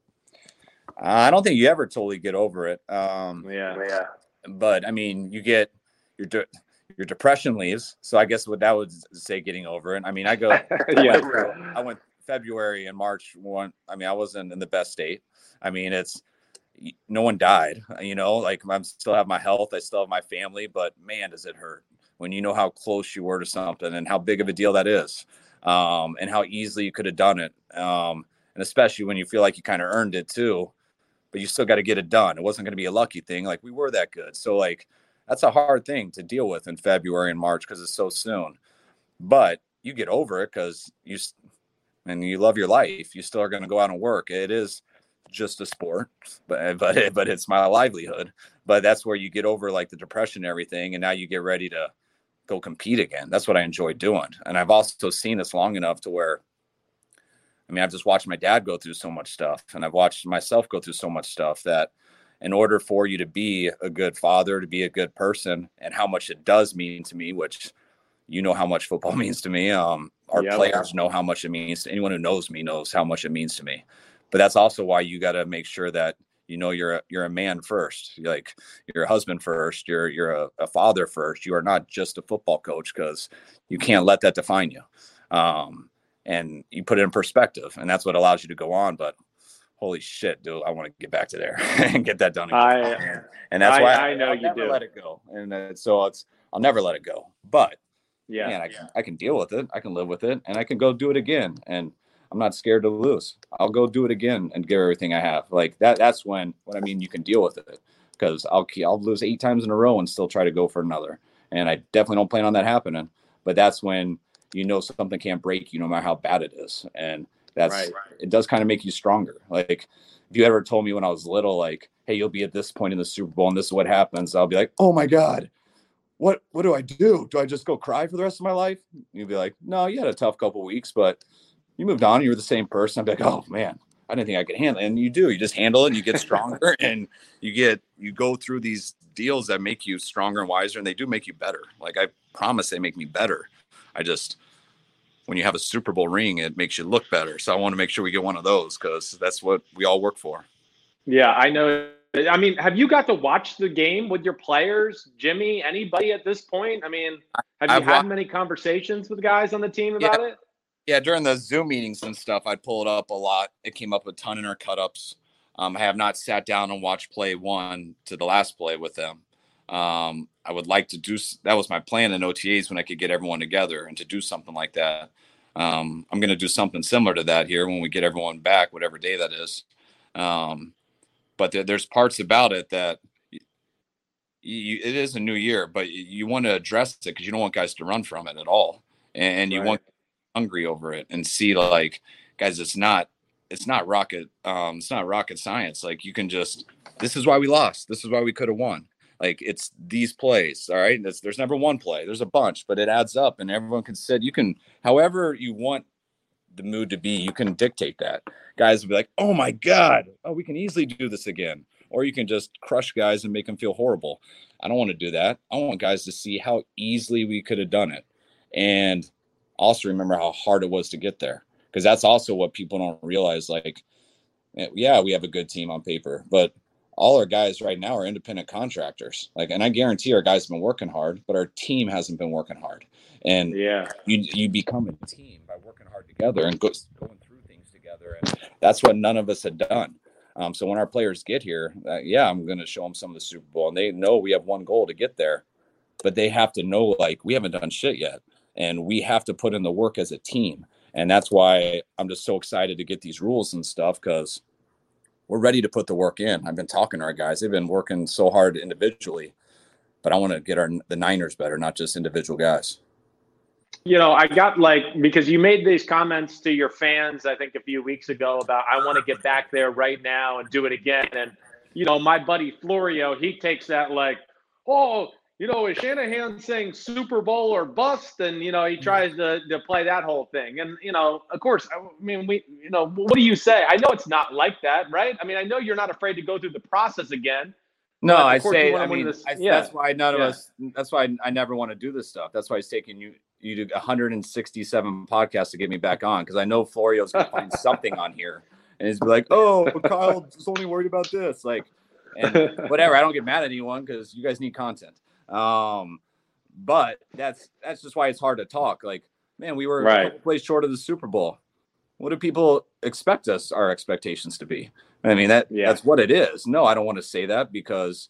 Speaker 8: I don't think you ever totally get over it. Um,
Speaker 7: Yeah, yeah.
Speaker 8: But I mean, you get your de- your depression leaves. So I guess what that would say getting over it. I mean, I go. I,
Speaker 7: Yeah.
Speaker 8: went, I went February and March. One. I mean, I wasn't in the best state. I mean, it's. No one died, you know, like I'm still have my health. I still have my family, but man, does it hurt when you know how close you were to something and how big of a deal that is. Um, and how easily you could have done it. Um, and especially when you feel like you kind of earned it too, but you still got to get it done. It wasn't going to be a lucky thing. Like we were that good. So like, that's a hard thing to deal with in February and March, cause it's so soon, but you get over it. Cause you, and you love your life. You still are going to go out and work. It is just a sport, but but but it's my livelihood. But that's where you get over like the depression and everything, and now you get ready to go compete again. That's what I enjoy doing. And I've also seen this long enough to where, I mean, I've just watched my dad go through so much stuff, and I've watched myself go through so much stuff that in order for you to be a good father, to be a good person, and how much it does mean to me, which you know how much football means to me. Um, our
Speaker 7: Yeah.
Speaker 8: players know how much it means. Anyone who knows me knows how much it means to me. But that's also why you got to make sure that, you know, you're a, you're a man first. You're like you're a husband first. You're you're a, a father first. You are not just a football coach, because you can't let that define you. Um, and you put it in perspective, and that's what allows you to go on. But holy shit, dude, I want to get back to there and get that done.
Speaker 7: I,
Speaker 8: and that's
Speaker 7: I,
Speaker 8: why
Speaker 7: I know
Speaker 8: I'll
Speaker 7: you
Speaker 8: never
Speaker 7: do.
Speaker 8: let it go. And uh, so it's I'll never let it go. But
Speaker 7: Yeah.
Speaker 8: man, I, I can deal with it. I can live with it, and I can go do it again. And I'm not scared to lose. I'll go do it again and give everything I have. Like that. That's when, when I mean, you can deal with it, because I'll, I'll lose eight times in a row and still try to go for another. And I definitely don't plan on that happening, but that's when, you know, something can't break you no matter how bad it is. And that's,
Speaker 7: Right.
Speaker 8: it does kind of make you stronger. Like if you ever told me when I was little, like, hey, you'll be at this point in the Super Bowl and this is what happens, I'll be like, oh my God, what, what do I do? Do I just go cry for the rest of my life? You'd be like, no, you had a tough couple of weeks, but you moved on, you were the same person. I'm like, oh man, I didn't think I could handle it. And you do, you just handle it and you get stronger and you get, you go through these deals that make you stronger and wiser. And they do make you better. Like I promise they make me better. I just, when you have a Super Bowl ring, it makes you look better. So I want to make sure we get one of those, because that's what we all work for.
Speaker 7: Yeah, I know. I mean, have you got to watch the game with your players, Jimmy, anybody at this point? I mean, have you
Speaker 8: I've
Speaker 7: had
Speaker 8: wa-
Speaker 7: many conversations with guys on the team about
Speaker 8: Yeah.
Speaker 7: it?
Speaker 8: Yeah, during the Zoom meetings and stuff, I'd pull it up a lot. It came up a ton in our cut-ups. Um, I have not sat down and watched play one to the last play with them. Um, I would like to do – that was my plan in O T As when I could get everyone together and to do something like that. Um, I'm going to do something similar to that here when we get everyone back, whatever day that is. Um, but there, there's parts about it that –
Speaker 9: you, it is a new year, but you, you want to address it because you don't want guys to run from it at all. And, and you
Speaker 7: Right.
Speaker 9: want hungry over it and see like, guys, it's not, it's not rocket. Um, it's not rocket science. Like you can just, this is why we lost. This is why we could have won. Like it's these plays. All right. There's, there's never one play. There's a bunch, but it adds up and everyone can sit. You can, however you want the mood to be, you can dictate that. Guys will be like, oh my God, oh, we can easily do this again. Or you can just crush guys and make them feel horrible. I don't want to do that. I want guys to see how easily we could have done it. And also remember how hard it was to get there. Because that's also what people don't realize. Like, yeah, we have a good team on paper, but all our guys right now are independent contractors. Like, and I guarantee our guys have been working hard, but our team hasn't been working hard. And
Speaker 7: Yeah.
Speaker 9: you you become a team by working hard together and go, going through things together. And that's what none of us had done. Um, so when our players get here, uh, yeah, I'm going to show them some of the Super Bowl, and they know we have one goal to get there, but they have to know, like, we haven't done shit yet, and we have to put in the work as a team. And that's why I'm just so excited to get these rules and stuff, because we're ready to put the work in. I've been talking to our guys. They've been working so hard individually, but I want to get our the Niners better, not just individual guys.
Speaker 7: You know, I got like, because you made these comments to your fans, I think a few weeks ago about, I want to get back there right now and do it again. And, you know, my buddy Florio, he takes that like, oh, you know, is Shanahan saying Super Bowl or bust? And, you know, he tries to, to play that whole thing. And, you know, of course, I mean, we, you know, what do you say? I know it's not like that, right? I mean, I know you're not afraid to go through the process again.
Speaker 9: No, I say, I mean,
Speaker 7: this,
Speaker 9: I,
Speaker 7: yeah.
Speaker 9: that's why none of
Speaker 7: yeah.
Speaker 9: us, that's why I, I never want to do this stuff. That's why it's taking you, you to one hundred sixty-seven podcasts to get me back on. Cause I know Florio's going to find something on here and he's be like, oh, but Kyle's only worried about this. Like, and whatever. I don't get mad at anyone because you guys need content. Um, but that's, that's just why it's hard to talk. Like, man, we were
Speaker 7: Right.
Speaker 9: a couple plays short of the Super Bowl. What do people expect us, our expectations to be? I mean, that
Speaker 7: Yeah.
Speaker 9: that's what it is. No, I don't want to say that because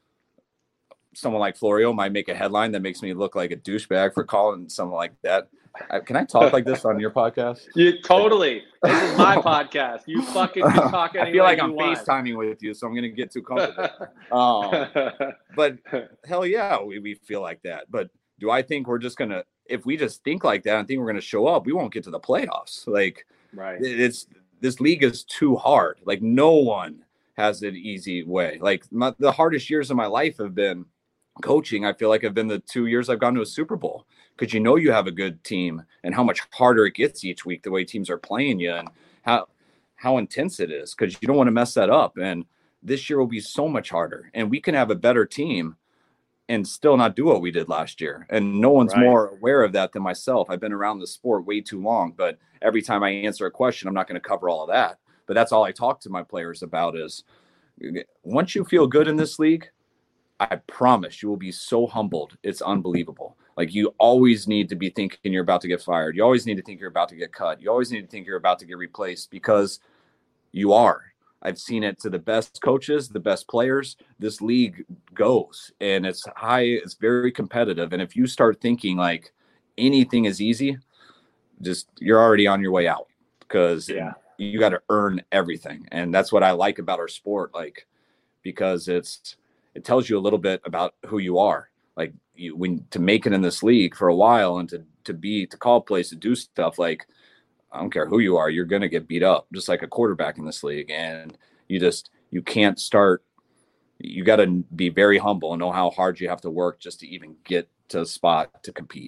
Speaker 9: someone like Florio might make a headline that makes me look like a douchebag for calling someone like that. I, can I talk like this on your podcast?
Speaker 7: You totally. This is my podcast. You fucking can talk any
Speaker 9: I feel
Speaker 7: way
Speaker 9: like
Speaker 7: you
Speaker 9: I'm
Speaker 7: want.
Speaker 9: FaceTiming with you, so I'm going to get too comfortable. um, but hell yeah, we, we feel like that. But do I think we're just going to, if we just think like that and think we're going to show up, we won't get to the playoffs. Like,
Speaker 7: Right.
Speaker 9: it's, this league is too hard. Like, no one has an easy way. Like, my, the hardest years of my life have been coaching. I feel like have been the two years I've gone to a Super Bowl, because you know you have a good team and how much harder it gets each week, the way teams are playing you and how how intense it is, because you don't want to mess that up. And this year will be so much harder, and we can have a better team and still not do what we did last year. And no one's
Speaker 7: Right.
Speaker 9: more aware of that than myself. I've been around the sport way too long, but every time I answer a question, I'm not going to cover all of that. But that's all I talk to my players about is, once you feel good in this league, I promise you will be so humbled. It's unbelievable. Like, you always need to be thinking you're about to get fired. You always need to think you're about to get cut. You always need to think you're about to get replaced, because you are. I've seen it to the best coaches, the best players. This league goes, and it's high. It's very competitive. And if you start thinking like anything is easy, just, you're already on your way out, because
Speaker 7: Yeah.
Speaker 9: you got to earn everything. And that's what I like about our sport. Like, because it's, it tells you a little bit about who you are. Like, you, when to make it in this league for a while and to, to be, to call plays, to do stuff, like, I don't care who you are, you're going to get beat up just like a quarterback in this league. And you just, you can't start, you got to be very humble and know how hard you have to work just to even get to a spot to compete.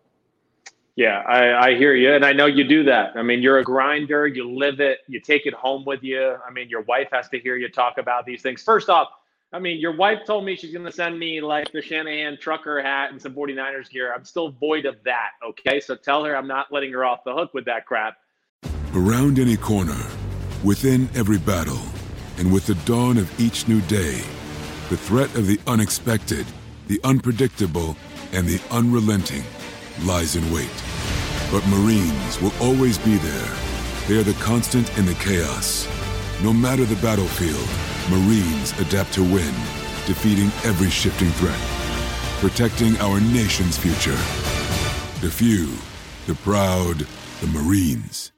Speaker 7: Yeah, I, I hear you. And I know you do that. I mean, you're a grinder, you live it, you take it home with you. I mean, your wife has to hear you talk about these things. First off, I mean, your wife told me she's going to send me like the Shanahan trucker hat and some 49ers gear. I'm still void of that. Okay. So tell her I'm not letting her off the hook with that crap.
Speaker 10: Around any corner, within every battle, and with the dawn of each new day, the threat of the unexpected, the unpredictable, and the unrelenting lies in wait. But Marines will always be there. They are the constant in the chaos. No matter the battlefield, Marines adapt to win, defeating every shifting threat, protecting our nation's future. The few, the proud, the Marines.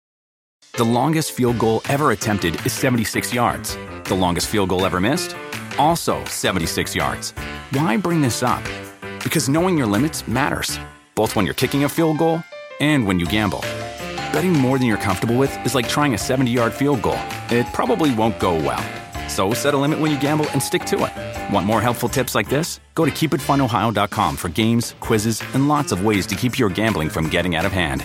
Speaker 1: The longest field goal ever attempted is seventy-six yards. The longest field goal ever missed? also seventy-six yards. Why bring this up? Because knowing your limits matters, both when you're kicking a field goal and when you gamble. Betting more than you're comfortable with is like trying a seventy-yard field goal. It probably won't go well. So set a limit when you gamble and stick to it. Want more helpful tips like this? Go to keep it fun ohio dot com for games, quizzes, and lots of ways to keep your gambling from getting out of hand.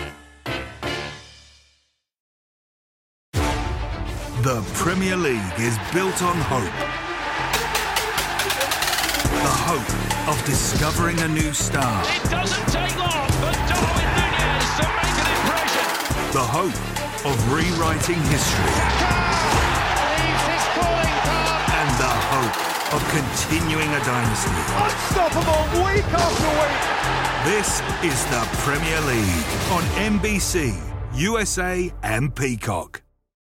Speaker 11: The Premier League is built on hope. The hope of discovering a new star.
Speaker 12: It doesn't take long for Darwin Núñez to make an impression.
Speaker 11: The hope of rewriting history. And the hope of continuing a dynasty.
Speaker 12: Unstoppable week after week.
Speaker 11: This is the Premier League on N B C, U S A and Peacock.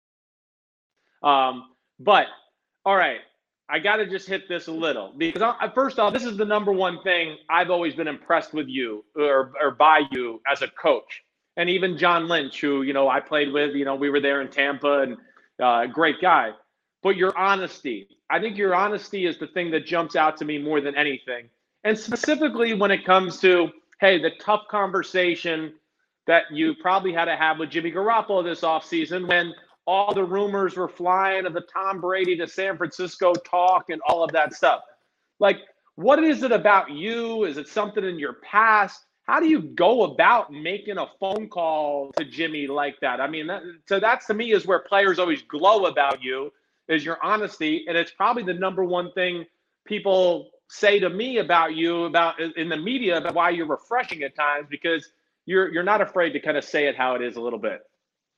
Speaker 7: Um, but, all right, I got to just hit this a little because I, first off, this is the number one thing I've always been impressed with you or, or by you as a coach. And even John Lynch, who, you know, I played with, you know, we were there in Tampa and uh, great guy. But your honesty, I think your honesty is the thing that jumps out to me more than anything. And specifically when it comes to, hey, the tough conversation that you probably had to have with Jimmy Garoppolo this offseason when all the rumors were flying of the Tom Brady to San Francisco talk and all of that stuff. Like, what is it about you? Is it something in your past? How do you go about making a phone call to Jimmy like that? I mean, that, so that's to me is where players always glow about you, is your honesty. And it's probably the number one thing people say to me about you, about in the media, about why you're refreshing at times, because you're you're not afraid to kind of say it how it is a little bit.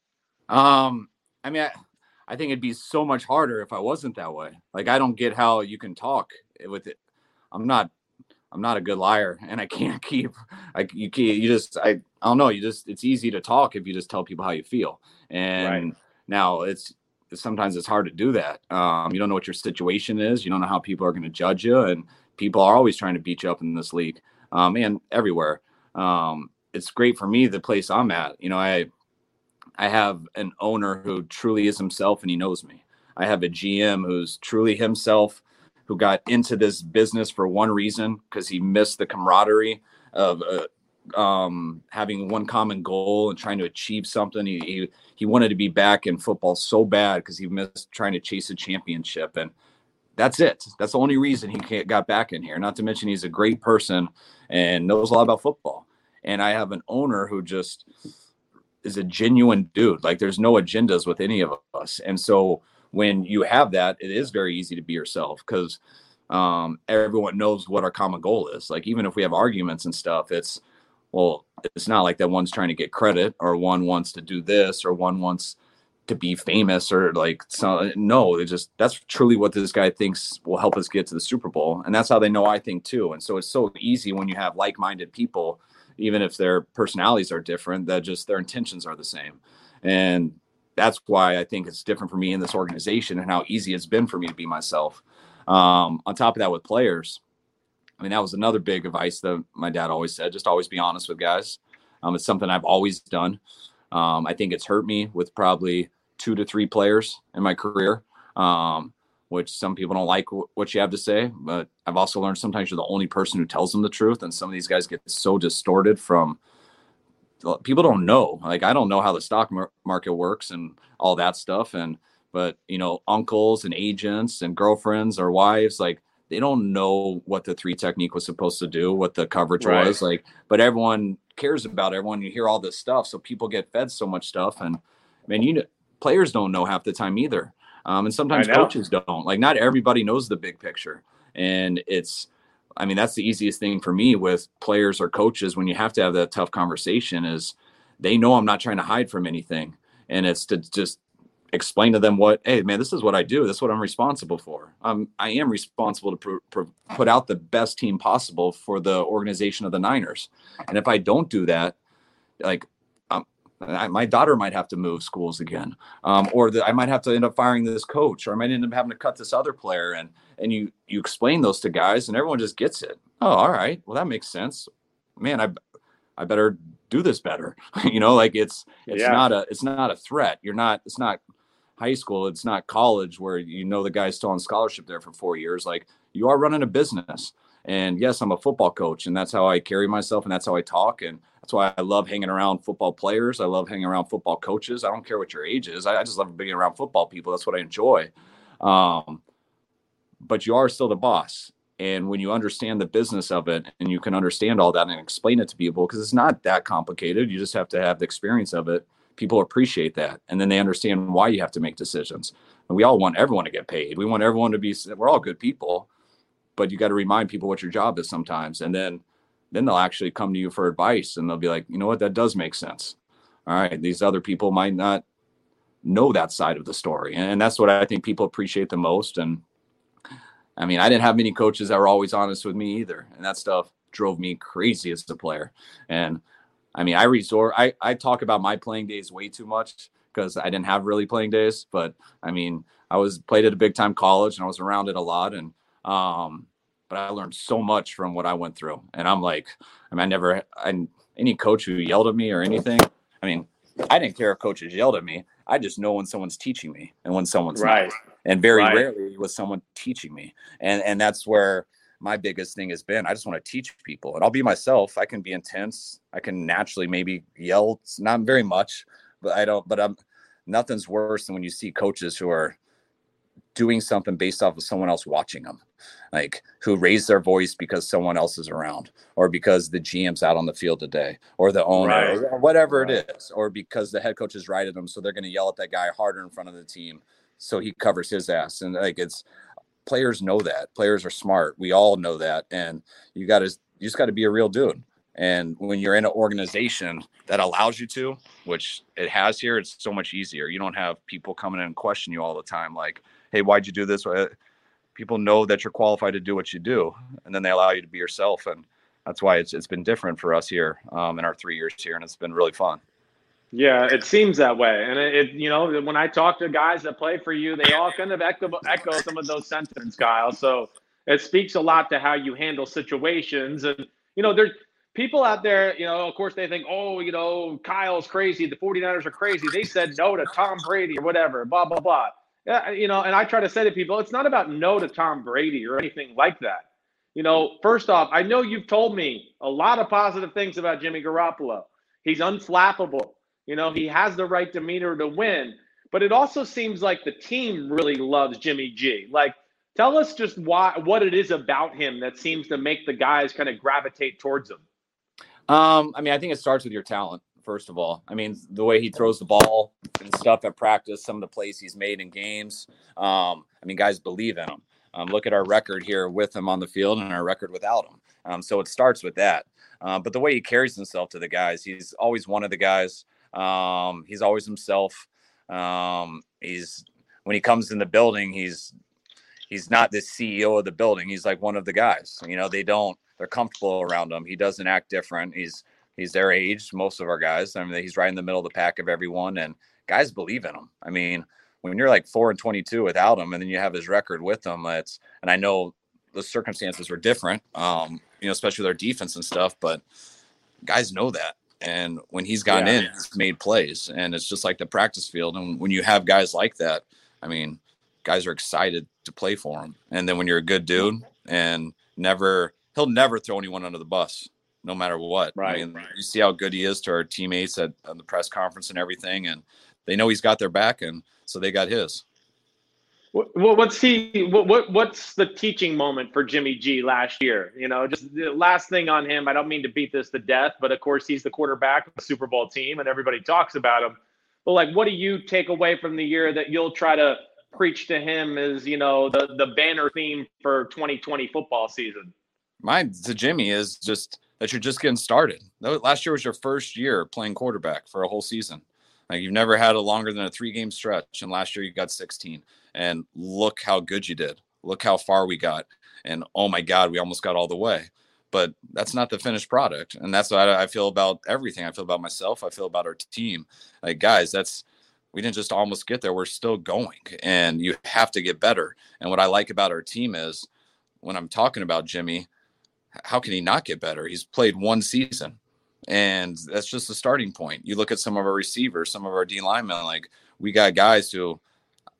Speaker 8: Um, I mean, I, I think it'd be so much harder if I wasn't that way. Like, I don't get how you can talk with it. I'm not, I'm not a good liar, and I can't keep, like, you can't, you just, I, I don't know. You just, it's easy to talk if you just tell people how you feel. And right. Now it's, sometimes it's hard to do that. Um, you don't know what your situation is. You don't know how people are going to judge you, and people are always trying to beat you up in this league, um, and everywhere. Um, it's great for me, the place I'm at. You know, I, I have an owner who truly is himself and he knows me. I have a G M who's truly himself, who got into this business for one reason, because he missed the camaraderie of uh, um, having one common goal and trying to achieve something. He, he, he wanted to be back in football so bad because he missed trying to chase a championship. And that's it. That's the only reason he got back in here. Not to mention he's a great person and knows a lot about football. And I have an owner who just is a genuine dude. Like, there's no agendas with any of us. And so when you have that, it is very easy to be yourself, because um, everyone knows what our common goal is. Like, even if we have arguments and stuff, it's, well, it's not like that one's trying to get credit, or one wants to do this, or one wants to be famous, or like, so no, it's just, that's truly what this guy thinks will help us get to the Super Bowl. And that's how they know I think too. And so it's so easy when you have like-minded people, even if their personalities are different, that just their intentions are the same. And that's why I think it's different for me in this organization, and how easy it's been for me to be myself. Um, on top of that, with players, I mean, that was another big advice that my dad always said, just always be honest with guys. Um, it's something I've always done. Um, I think it's hurt me with probably two to three players in my career, um, which some people don't like w- what you have to say. But I've also learned sometimes you're the only person who tells them the truth. And some of these guys get so distorted from, people don't know. Like, I don't know how the stock mar- market works and all that stuff. And, but, you know, uncles and agents and girlfriends or wives, like, they don't know what the three technique was supposed to do, what the coverage right. was like, but everyone cares about everyone. You hear all this stuff. So people get fed so much stuff. And man, you know, players don't know half the time either. Um, and sometimes coaches don't. Like, not everybody knows the big picture. And it's, I mean, that's the easiest thing for me with players or coaches when you have to have that tough conversation, is they know I'm not trying to hide from anything. And it's to just explain to them what, hey, man, this is what I do. This is what I'm responsible for. Um, I am responsible to pr- pr- put out the best team possible for the organization of the Niners. And if I don't do that, like, um, I, my daughter might have to move schools again, um, or the, I might have to end up firing this coach, or I might end up having to cut this other player. And and you you explain those to guys, and everyone just gets it. Oh, all right, well, that makes sense. Man, I I better do this better. you know, like it's it's yeah. not a it's not a threat. You're not. It's not. high school. It's not college where you know the guy's still on scholarship there for four years. Like, you are running a business. And yes, I'm a football coach, and that's how I carry myself, and that's how I talk. And that's why I love hanging around football players. I love hanging around football coaches. I don't care what your age is. I, I just love being around football people. That's what I enjoy. Um, but you are still the boss. And when you understand the business of it and you can understand all that and explain it to people, because it's not that complicated, you just have to have the experience of it. People appreciate that. And then they understand why you have to make decisions. And we all want everyone to get paid. We want everyone to be, we're all good people, but you got to remind people what your job is sometimes. And then, then they'll actually come to you for advice, and they'll be like, you know what, that does make sense. All right. These other people might not know that side of the story. And that's what I think people appreciate the most. And I mean, I didn't have many coaches that were always honest with me either. And that stuff drove me crazy as a player. And I mean, I resort, I, I talk about my playing days way too much because I didn't have really playing days. But I mean, I was played at a big time college and I was around it a lot. And, um, but I learned so much from what I went through. And I'm like, I mean, I never, I, any coach who yelled at me or anything, I mean, I didn't care if coaches yelled at me. I just know when someone's teaching me and when someone's
Speaker 7: right.
Speaker 8: not. And very
Speaker 7: right.
Speaker 8: rarely was someone teaching me. And and that's where my biggest thing has been. I just want to teach people, and I'll be myself. I can be intense. I can naturally maybe yell, it's not very much, but I don't, but I'm nothing's worse than when you see coaches who are doing something based off of someone else watching them, like who raise their voice because someone else is around, or because the G M's out on the field today, or the owner, right. or whatever right. it is, or because the head coach has righted them. So they're going to yell at that guy harder in front of the team, so he covers his ass. And like, it's players know that. Players are smart. We all know that. And you got to, you just got to be a real dude. And when you're in an organization that allows you to, which it has here, it's so much easier. You don't have people coming in and question you all the time. Like, hey, why'd you do this? People know that you're qualified to do what you do, and then they allow you to be yourself. And that's why it's, it's been different for us here um, in our three years here. And it's been really fun.
Speaker 7: Yeah, it seems that way. And it, it, you know, when I talk to guys that play for you, they all kind of echo, echo some of those sentiments, Kyle. So it speaks a lot to how you handle situations. And, you know, there's people out there, you know, of course they think, oh, you know, Kyle's crazy. The 49ers are crazy. They said no to Tom Brady or whatever, blah, blah, blah. Yeah, you know, and I try to say to people, it's not about no to Tom Brady or anything like that. You know, first off, I know you've told me a lot of positive things about Jimmy Garoppolo. He's unflappable. You know, he has the right demeanor to win, but it also seems like the team really loves Jimmy G. Like, tell us just why, what it is about him that seems to make the guys kind of gravitate towards him.
Speaker 8: Um, I mean, I think it starts with your talent, first of all. I mean, the way he throws the ball and stuff at practice, some of the plays he's made in games. Um, I mean, guys believe in him. Um, look at our record here with him on the field and our record without him. Um, so it starts with that. Um, but the way he carries himself to the guys, he's always one of the guys. Um, he's always himself. Um, he's, when he comes in the building, he's, he's not the C E O of the building. He's like one of the guys, you know, they don't, they're comfortable around him. He doesn't act different. He's, he's their age. Most of our guys, I mean, he's right in the middle of the pack of everyone, and guys believe in him. I mean, when you're like four and twenty-two without him, and then you have his record with him, it's, and I know the circumstances were different, um, you know, especially with our defense and stuff, but guys know that. And when he's gotten yeah. in, he's made plays, and it's just like the practice field. And when you have guys like that, I mean, guys are excited to play for him. And then when you're a good dude, and never, he'll never throw anyone under the bus, no matter what.
Speaker 7: Right.
Speaker 8: I mean, you see how good he is to our teammates at, at the press conference and everything, and they know he's got their back, and so they got his.
Speaker 7: What, what's he? What, what what's the teaching moment for Jimmy G last year? You know, just the last thing on him. I don't mean to beat this to death, but of course he's the quarterback of the Super Bowl team, and everybody talks about him. But like, what do you take away from the year that you'll try to preach to him as, you know, the the banner theme for twenty twenty football season?
Speaker 8: Mine to Jimmy is just that you're just getting started. Last year was your first year playing quarterback for a whole season. Like, you've never had a longer than a three game stretch, and last year you got sixteen. And look how good you did. Look how far we got. And oh my God, we almost got all the way. But that's not the finished product. And that's what I, I feel about everything. I feel about myself. I feel about our team. Like, guys, that's, we didn't just almost get there. We're still going, and you have to get better. And what I like about our team is, when I'm talking about Jimmy, how can he not get better? He's played one season, and that's just the starting point. You look at some of our receivers, some of our D linemen, like, we got guys who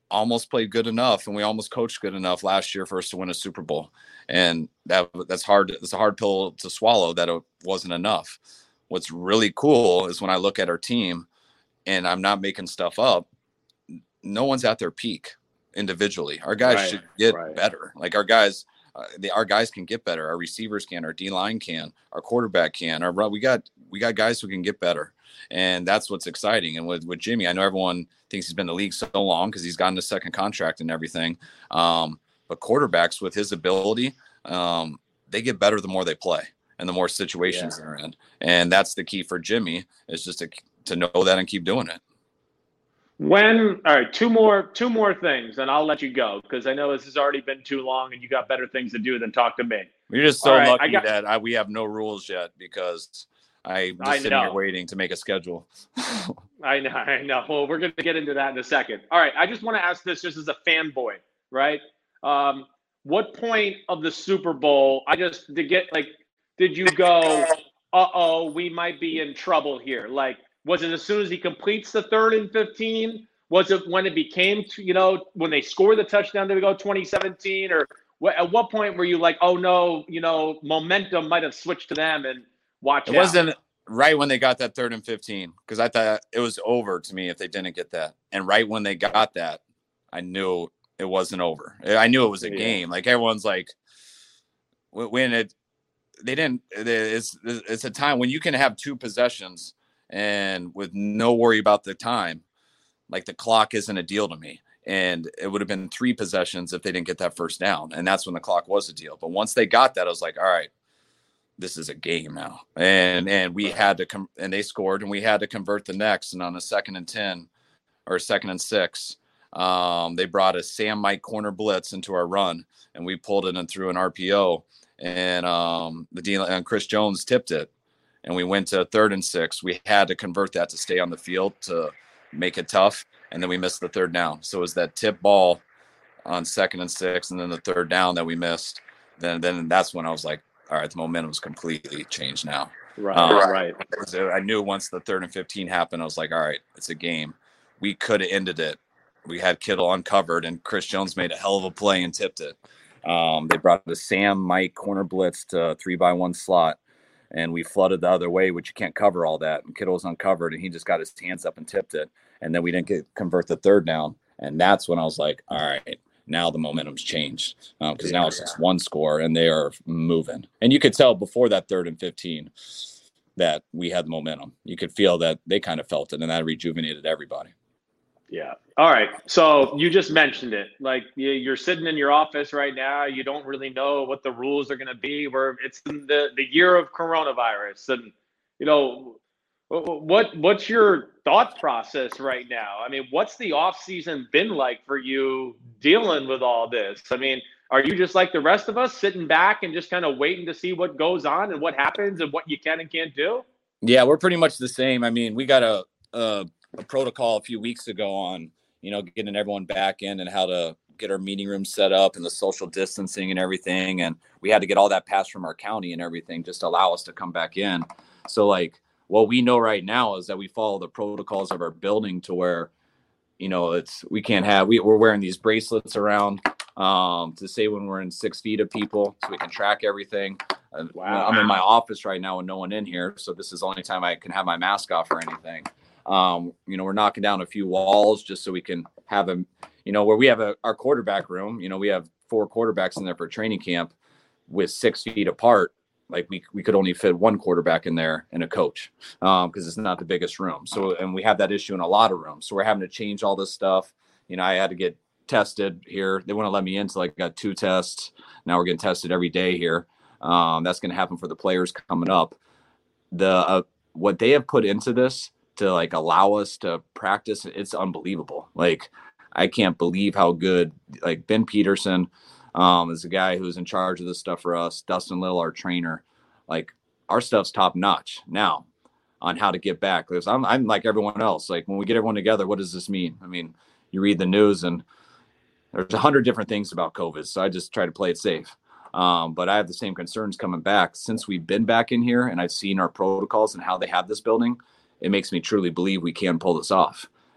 Speaker 9: almost played good enough and we almost coached good enough last year for us to win a Super Bowl. And that that's hard. It's a hard pill to swallow that it wasn't enough. What's really cool is when I look at our team and I'm not making stuff up, no one's at their peak individually. Our guys right, should get right. better. Like our guys, uh, they, our guys can get better. Our receivers can, our D line can, our quarterback can, our we got, we got guys who can get better. And that's what's exciting. And with, with Jimmy, I know everyone thinks he's been in the league so long because he's gotten a second contract and everything. Um, but quarterbacks with his ability, um, they get better the more they play and the more situations yeah. they're in. And that's the key for Jimmy is just to, to know that and keep doing it.
Speaker 7: When, all right, two more, two more things and I'll let you go because I know this has already been too long and you got better things to do than talk to me.
Speaker 9: We're just so right, lucky got, that I, we have no rules yet because I'm just I sitting know. here waiting to make a schedule.
Speaker 7: I know, I know. Well, we're going to get into that in a second. All right, I just want to ask this just as a fanboy, right? Um, what point of the Super Bowl, I just, to get, like, did you go, uh-oh, we might be in trouble here? Like, was it as soon as he completes the third and fifteen? Was it when it became, you know, when they scored the touchdown, did we go twenty seventeen? Or what, at what point were you like, oh, no, you know, momentum might have switched to them and watch
Speaker 9: it
Speaker 7: out?
Speaker 9: Wasn't right when they got that third and fifteen because I thought it was over to me if they didn't get that. And right when they got that, I knew it wasn't over. I knew it was a yeah. game. Like everyone's like, when it, they didn't, it's, it's a time when you can have two possessions and with no worry about the time, like the clock isn't a deal to me. And it would have been three possessions if they didn't get that first down. And that's when the clock was a deal. But once they got that, I was like, all right, this is a game now. And, and we had to come and they scored and we had to convert the next. And on a second and ten or second and six, um, they brought a Sam Mike corner blitz into our run and we pulled it and threw an R P O and um, the D and Chris Jones tipped it. And we went to third and six. We had to convert that to stay on the field to make it tough. And then we missed the third down. So it was that tip ball on second and six, and then the third down that we missed. Then, then that's when I was like, all right, the momentum's completely changed now.
Speaker 7: Right,
Speaker 9: um,
Speaker 7: right.
Speaker 9: I knew once the third and fifteen happened, I was like, all right, it's a game. We could have ended it. We had Kittle uncovered, and Chris Jones made a hell of a play and tipped it. Um, they brought the Sam Mike corner blitz to three by one slot. And we flooded the other way, which you can't cover all that. And Kittle was uncovered, and he just got his hands up and tipped it. And then we didn't get convert the third down. And that's when I was like, all right, now the momentum's changed. Because um, now it's just one score, and they are moving. And you could tell before that third and fifteen that we had the momentum. You could feel that they kind of felt it, and that rejuvenated everybody.
Speaker 7: Yeah. All right. So you just mentioned it. Like you're sitting in your office right now. You don't really know what the rules are going to be. Where it's the the year of coronavirus, and you know what what's your thought process right now? I mean, what's the off season been like for you dealing with all this? I mean, are you just like the rest of us, sitting back and just kind of waiting to see what goes on and what happens and what you can and can't do?
Speaker 9: Yeah, we're pretty much the same. I mean, we got a. a a protocol a few weeks ago on, you know, getting everyone back in and how to get our meeting room set up and the social distancing and everything. And we had to get all that passed from our county and everything just to allow us to come back in. So like what we know right now is that we follow the protocols of our building to where, you know, it's, we can't have, we, we're wearing these bracelets around um, to say when we're in six feet of people so we can track everything. Wow. I'm in my office right now with no one in here. So this is the only time I can have my mask off or anything. Um, you know, we're knocking down a few walls just so we can have them, you know, where we have a, our quarterback room, you know, we have four quarterbacks in there for training camp with six feet apart. Like we, we could only fit one quarterback in there and a coach, um, cause it's not the biggest room. So, and we have that issue in a lot of rooms. So we're having to change all this stuff. You know, I had to get tested here. They wouldn't let me in till I got two tests. Now we're getting tested every day here. Um, that's going to happen for the players coming up. The, uh, what they have put into this, to like allow us to practice, it's unbelievable. Like I can't believe how good, like Ben Peterson um, is the guy who's in charge of this stuff for us. Dustin Little, our trainer, like our stuff's top notch now on how to get back. Because I'm, I'm like everyone else. Like when we get everyone together, what does this mean? I mean, you read the news and there's a hundred different things about COVID. So I just try to play it safe. Um, but I have the same concerns coming back since we've been back in here and I've seen our protocols and how they have this building. It makes me truly believe we can pull this off.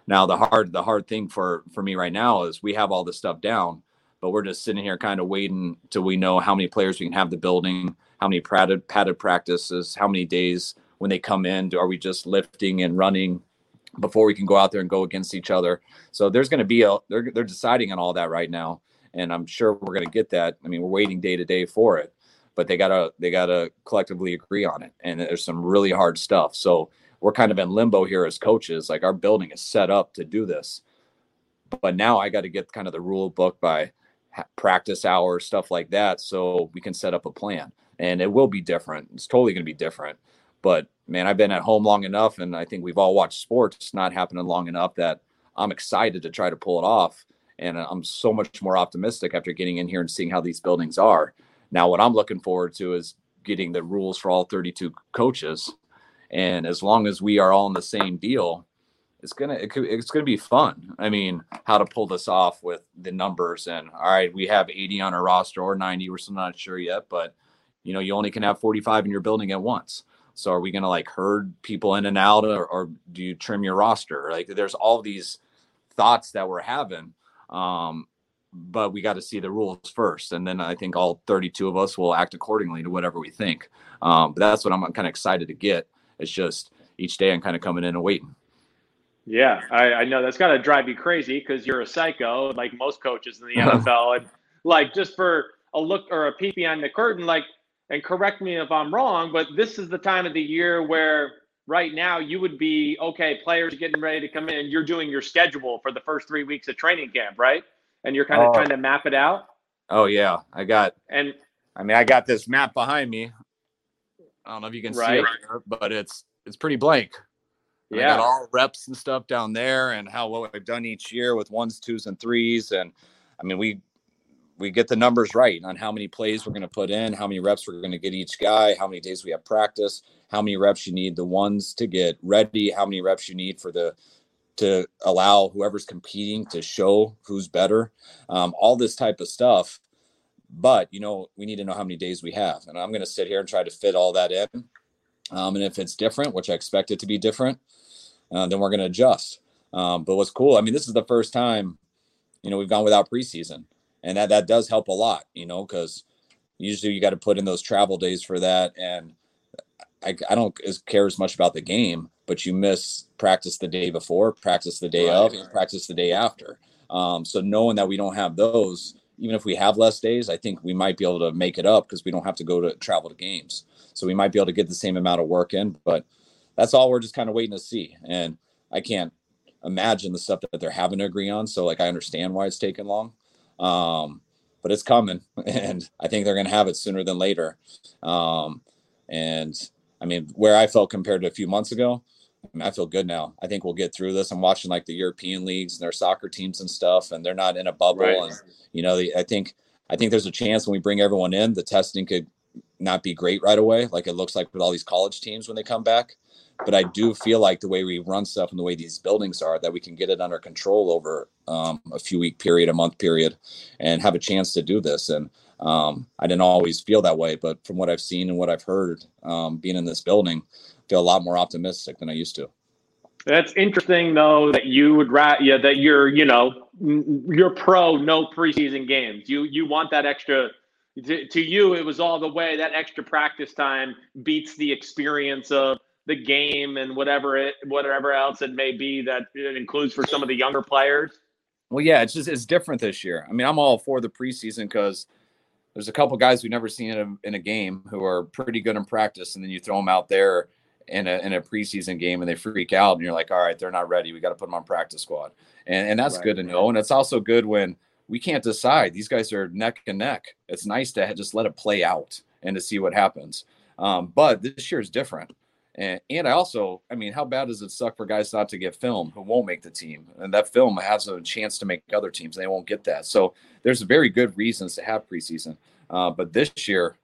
Speaker 8: Now the hard the hard thing for for me right now is we have all this stuff down, but we're just sitting here kind of waiting till we know how many players we can have the building, how many padded padded practices, how many days when they come in, do, are we just lifting and running before we can go out there and go against each other? So there's going to be a they're they're deciding on all that right now, and I'm sure we're going to get that. I mean, we're waiting day to day for it, but they gotta they gotta collectively agree on it, and there's some really hard stuff. So we're kind of in limbo here as coaches. Like, our building is set up to do this, but now I got to get kind of the rule book by practice hours, stuff like that, so we can set up a plan. And it will be different. It's totally going to be different. But man, I've been at home long enough, and I think we've all watched sports not happening long enough that I'm excited to try to pull it off. And I'm so much more optimistic after getting in here and seeing how these buildings are. Now, what I'm looking forward to is getting the rules for all thirty-two coaches. And as long as we are all in the same deal, it's gonna it could, it's gonna be fun. I mean, how to pull this off with the numbers, and all right, we have eighty on our roster or ninety. We're still not sure yet, but you know, you only can have forty-five in your building at once. So are we gonna like herd people in and out, or, or do you trim your roster? Like, there's all these thoughts that we're having, um, but we got to see the rules first, and then I think all thirty-two of us will act accordingly to whatever we think. Um, but that's what I'm kind of excited to get. It's just each day I'm kind of coming in and waiting.
Speaker 7: Yeah, I, I know that's got to drive you crazy because you're a psycho, like most coaches in the N F L. And like, just for a look or a peek behind the curtain, like, and correct me if I'm wrong, but this is the time of the year where right now you would be, okay, players are getting ready to come in, and you're doing your schedule for the first three weeks of training camp, right? And you're kind of
Speaker 8: oh.
Speaker 7: trying to map it out.
Speaker 8: Oh yeah, I got,
Speaker 7: and
Speaker 8: I mean, I got this map behind me. I don't know if you can
Speaker 7: right.
Speaker 8: see it here, but it's it's pretty blank. And
Speaker 7: yeah,
Speaker 8: I got all reps and stuff down there, and how what I've done each year with ones, twos, and threes. And I mean, we we get the numbers right on how many plays we're going to put in, how many reps we're going to get each guy, how many days we have practice, how many reps you need the ones to get ready, how many reps you need for the to allow whoever's competing to show who's better, um, all this type of stuff. But, you know, we need to know how many days we have. And I'm going to sit here and try to fit all that in. Um, and if it's different, which I expect it to be different, uh, then we're going to adjust. Um, but what's cool, I mean, this is the first time, you know, we've gone without preseason. And that, that does help a lot, you know, because usually you got to put in those travel days for that. And I, I don't care as much about the game, but you miss practice the day before, practice the day right. of, and practice the day after. Um, so knowing that we don't have those, even if we have less days, I think we might be able to make it up because we don't have to go to travel to games. So we might be able to get the same amount of work in, but that's all we're just kind of waiting to see. And I can't imagine the stuff that they're having to agree on. So like, I understand why it's taken long, um, but it's coming, and I think they're going to have it sooner than later. Um, and I mean, where I felt compared to a few months ago, I mean, I feel good now. I think we'll get through this. I'm watching like the European leagues and their soccer teams and stuff, and they're not in a bubble. Right. And, you know, I think, I think there's a chance when we bring everyone in, the testing could not be great right away. Like it looks like with all these college teams when they come back, but I do feel like the way we run stuff and the way these buildings are, that we can get it under control over um, a few week period, a month period, and have a chance to do this. And um, I didn't always feel that way, but from what I've seen and what I've heard, um, being in this building, I feel a lot more optimistic than I used to.
Speaker 7: That's interesting, though, that you would ra- yeah, that you're, you know, you're pro no preseason games. You you want that extra. To, to you, it was all the way that extra practice time beats the experience of the game and whatever it whatever else it may be that it includes for some of the younger players.
Speaker 8: Well, yeah, it's just it's different this year. I mean, I'm all for the preseason because there's a couple guys we've never seen in a, in a game who are pretty good in practice, and then you throw them out there in a in a preseason game and they freak out, and you're like, all right, they're not ready. We got to put them on practice squad. And and that's right. Good to know. And it's also good when we can't decide. These guys are neck and neck. It's nice to just let it play out and to see what happens. Um, but this year is different. And and I also, I mean, how bad does it suck for guys not to get film who won't make the team? And that film has a chance to make other teams. They won't get that. So there's very good reasons to have preseason. Uh, but this year,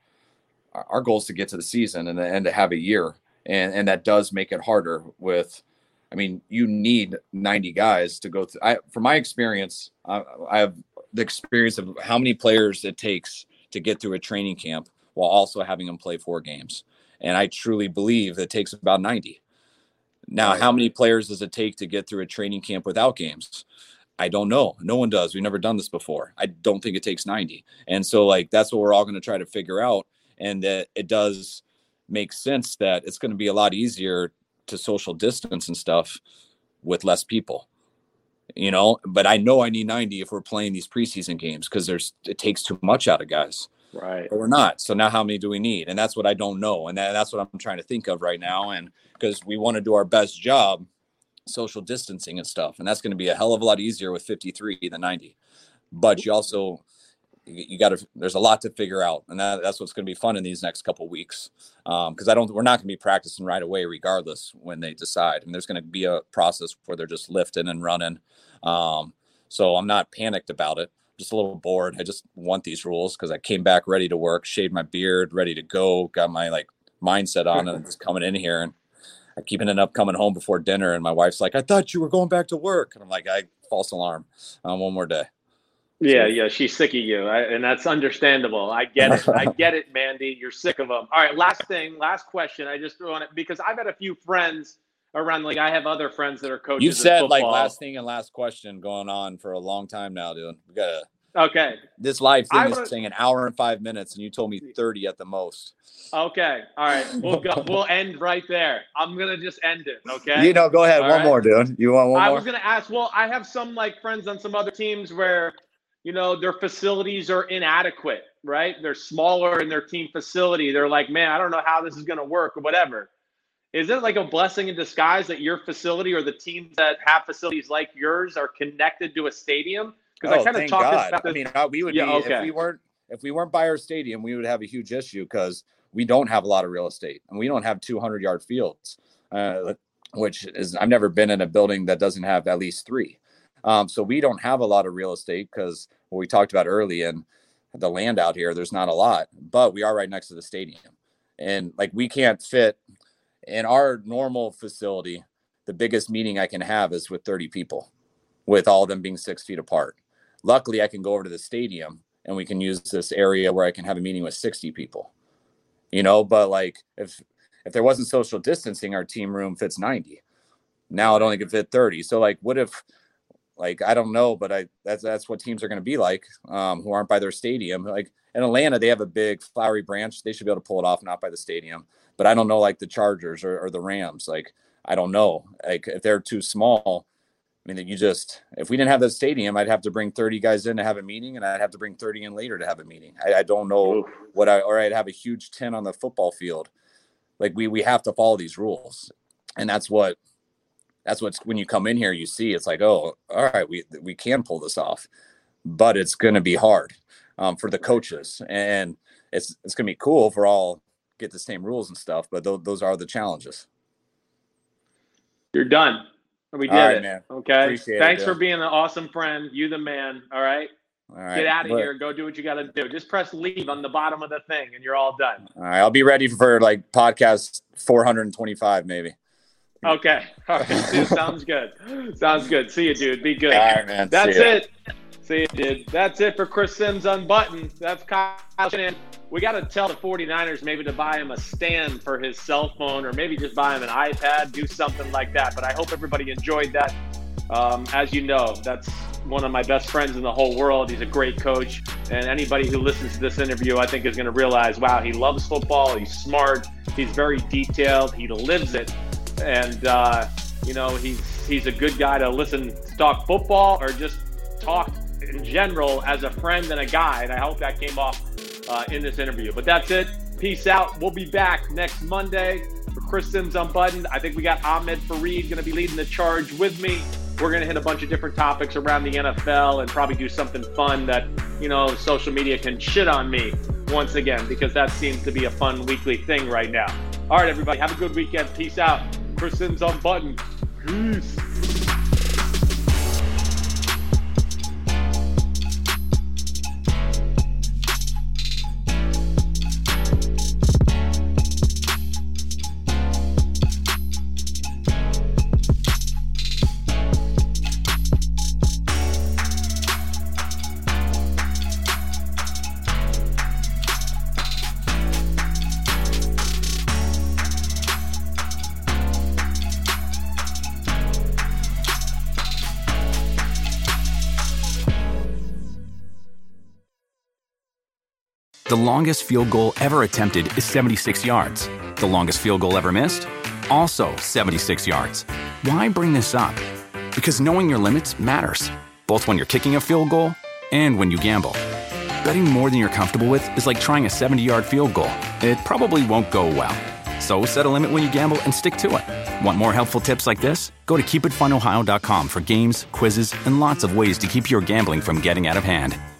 Speaker 8: our goal is to get to the season and, and to have a year. And and that does make it harder with, I mean, you need ninety guys to go through. I, from my experience, I, I have the experience of how many players it takes to get through a training camp while also having them play four games. And I truly believe that it takes about ninety.
Speaker 9: Now, how many players does it take to get through a training camp without games? I don't know. No one does. We've never done this before. I don't think it takes ninety. And so, like, that's what we're all going to try to figure out. And that it does make sense that it's going to be a lot easier to social distance and stuff with less people, you know, but I know I need ninety if we're playing these preseason games, because there's, it takes too much out of guys.
Speaker 7: Right.
Speaker 9: But we're not. So now how many do we need? And that's what I don't know. And that, that's what I'm trying to think of right now. And because we want to do our best job social distancing and stuff. And that's going to be a hell of a lot easier with fifty-three than ninety. But you also, you, you got to, there's a lot to figure out. And that, that's what's going to be fun in these next couple of weeks. Um, because I don't, we're not going to be practicing right away, regardless when they decide. And there's going to be a process where they're just lifting and running. Um, so I'm not panicked about it. Just a little bored. I just want these rules because I came back ready to work, shaved my beard, ready to go, got my like mindset on it, and just coming in here, and I keep ending up coming home before dinner. And my wife's like, "I thought you were going back to work," and I'm like, "I false alarm. Um, one more day."
Speaker 7: Yeah, yeah, she's sick of you, I, and that's understandable. I get it. I get it, Mandy. You're sick of them. All right, last thing, last question. I just threw on it because I've had a few friends around. Like I have other friends that are coaches.
Speaker 9: You've said
Speaker 7: in
Speaker 9: like
Speaker 7: football.
Speaker 9: last thing and last question going on for a long time now, dude. We gotta.
Speaker 7: Okay.
Speaker 9: This live thing
Speaker 7: I
Speaker 9: is
Speaker 7: would-
Speaker 9: saying an hour and five minutes, and you told me thirty at the most.
Speaker 7: Okay. All right. We'll go. We'll end right there. I'm gonna just end it. Okay.
Speaker 9: You know, go ahead.
Speaker 7: All
Speaker 9: one
Speaker 7: right?
Speaker 9: more, dude. You want one
Speaker 7: I
Speaker 9: more?
Speaker 7: was gonna ask. Well, I have some like friends on some other teams where, you know, their facilities are inadequate. Right? They're smaller in their team facility. They're like, man, I don't know how this is gonna work or whatever. Is it like a blessing in disguise that your facility or the teams that have facilities like yours are connected to a stadium? Because
Speaker 9: Oh,
Speaker 7: I kind of
Speaker 9: thank
Speaker 7: talked
Speaker 9: God.
Speaker 7: about this.
Speaker 9: I mean, uh, we would
Speaker 7: Yeah,
Speaker 9: be
Speaker 7: okay.
Speaker 9: if we weren't if we weren't by our stadium, we would have a huge issue because we don't have a lot of real estate and we don't have two hundred yard fields, uh, which is I've never been in a building that doesn't have at least three. Um, so we don't have a lot of real estate because what we talked about early and the land out here, there's not a lot, but we are right next to the stadium, and like we can't fit in our normal facility. The biggest meeting I can have is with thirty people, with all of them being six feet apart. Luckily, I can go over to the stadium and we can use this area where I can have a meeting with sixty people, you know, but like if, if there wasn't social distancing, our team room fits ninety. Now it only can fit thirty. So like, what if, like, I don't know, but I, that's, that's what teams are going to be like, um, who aren't by their stadium. Like in Atlanta, they have a big flowery branch. They should be able to pull it off, not by the stadium, but I don't know, like the Chargers or, or the Rams. Like, I don't know, like if they're too small, I mean, you just, if we didn't have the stadium, I'd have to bring thirty guys in to have a meeting, and I'd have to bring thirty in later to have a meeting. I, I don't know what I, or I'd have a huge tent on the football field. Like we, we have to follow these rules. And that's what, that's what's, when you come in here, you see, it's like, oh, all right, we, we can pull this off, but it's going to be hard um, for the coaches. And it's, it's going to be cool if we're all get the same rules and stuff, but th- those are the challenges.
Speaker 7: You're done. We did
Speaker 9: All right,
Speaker 7: it.
Speaker 9: man.
Speaker 7: Okay.
Speaker 9: Appreciate it,
Speaker 7: Thanks
Speaker 9: dude.
Speaker 7: for being an awesome friend. You the man. All right.
Speaker 9: All right.
Speaker 7: Get out of
Speaker 9: But-
Speaker 7: here. Go do what you got to do. Just press leave on the bottom of the thing and you're all done.
Speaker 9: All right. I'll be ready for like podcast four hundred twenty-five, maybe.
Speaker 7: Okay. All right. Dude, sounds good. Sounds good. See you, dude. Be good.
Speaker 9: All right, man.
Speaker 7: That's
Speaker 9: See ya.
Speaker 7: it. See you, dude. That's it for Chris Sims Unbuttoned. That's Kyle Shanahan. We got to tell the 49ers maybe to buy him a stand for his cell phone, or maybe just buy him an iPad, do something like that. But I hope everybody enjoyed that. Um, as you know, that's one of my best friends in the whole world. He's a great coach. And anybody who listens to this interview, I think, is going to realize, wow, he loves football. He's smart. He's very detailed. He lives it. And, uh, you know, he's he's a good guy to listen to talk football or just talk in general as a friend and a guy. And I hope that came off uh, in this interview. But that's it. Peace out. We'll be back next Monday for Chris Sims Unbuttoned. I think we got Ahmed Fareed going to be leading the charge with me. We're going to hit a bunch of different topics around the N F L and probably do something fun that, you know, social media can shit on me once again, because that seems to be a fun weekly thing right now. All right, everybody. Have a good weekend. Peace out. Chris Sims Unbuttoned. Peace.
Speaker 1: The longest field goal ever attempted is seventy-six yards. The longest field goal ever missed? Also seventy-six yards. Why bring this up? Because knowing your limits matters, both when you're kicking a field goal and when you gamble. Betting more than you're comfortable with is like trying a seventy-yard field goal. It probably won't go well. So set a limit when you gamble and stick to it. Want more helpful tips like this? Go to keep it fun ohio dot com for games, quizzes, and lots of ways to keep your gambling from getting out of hand.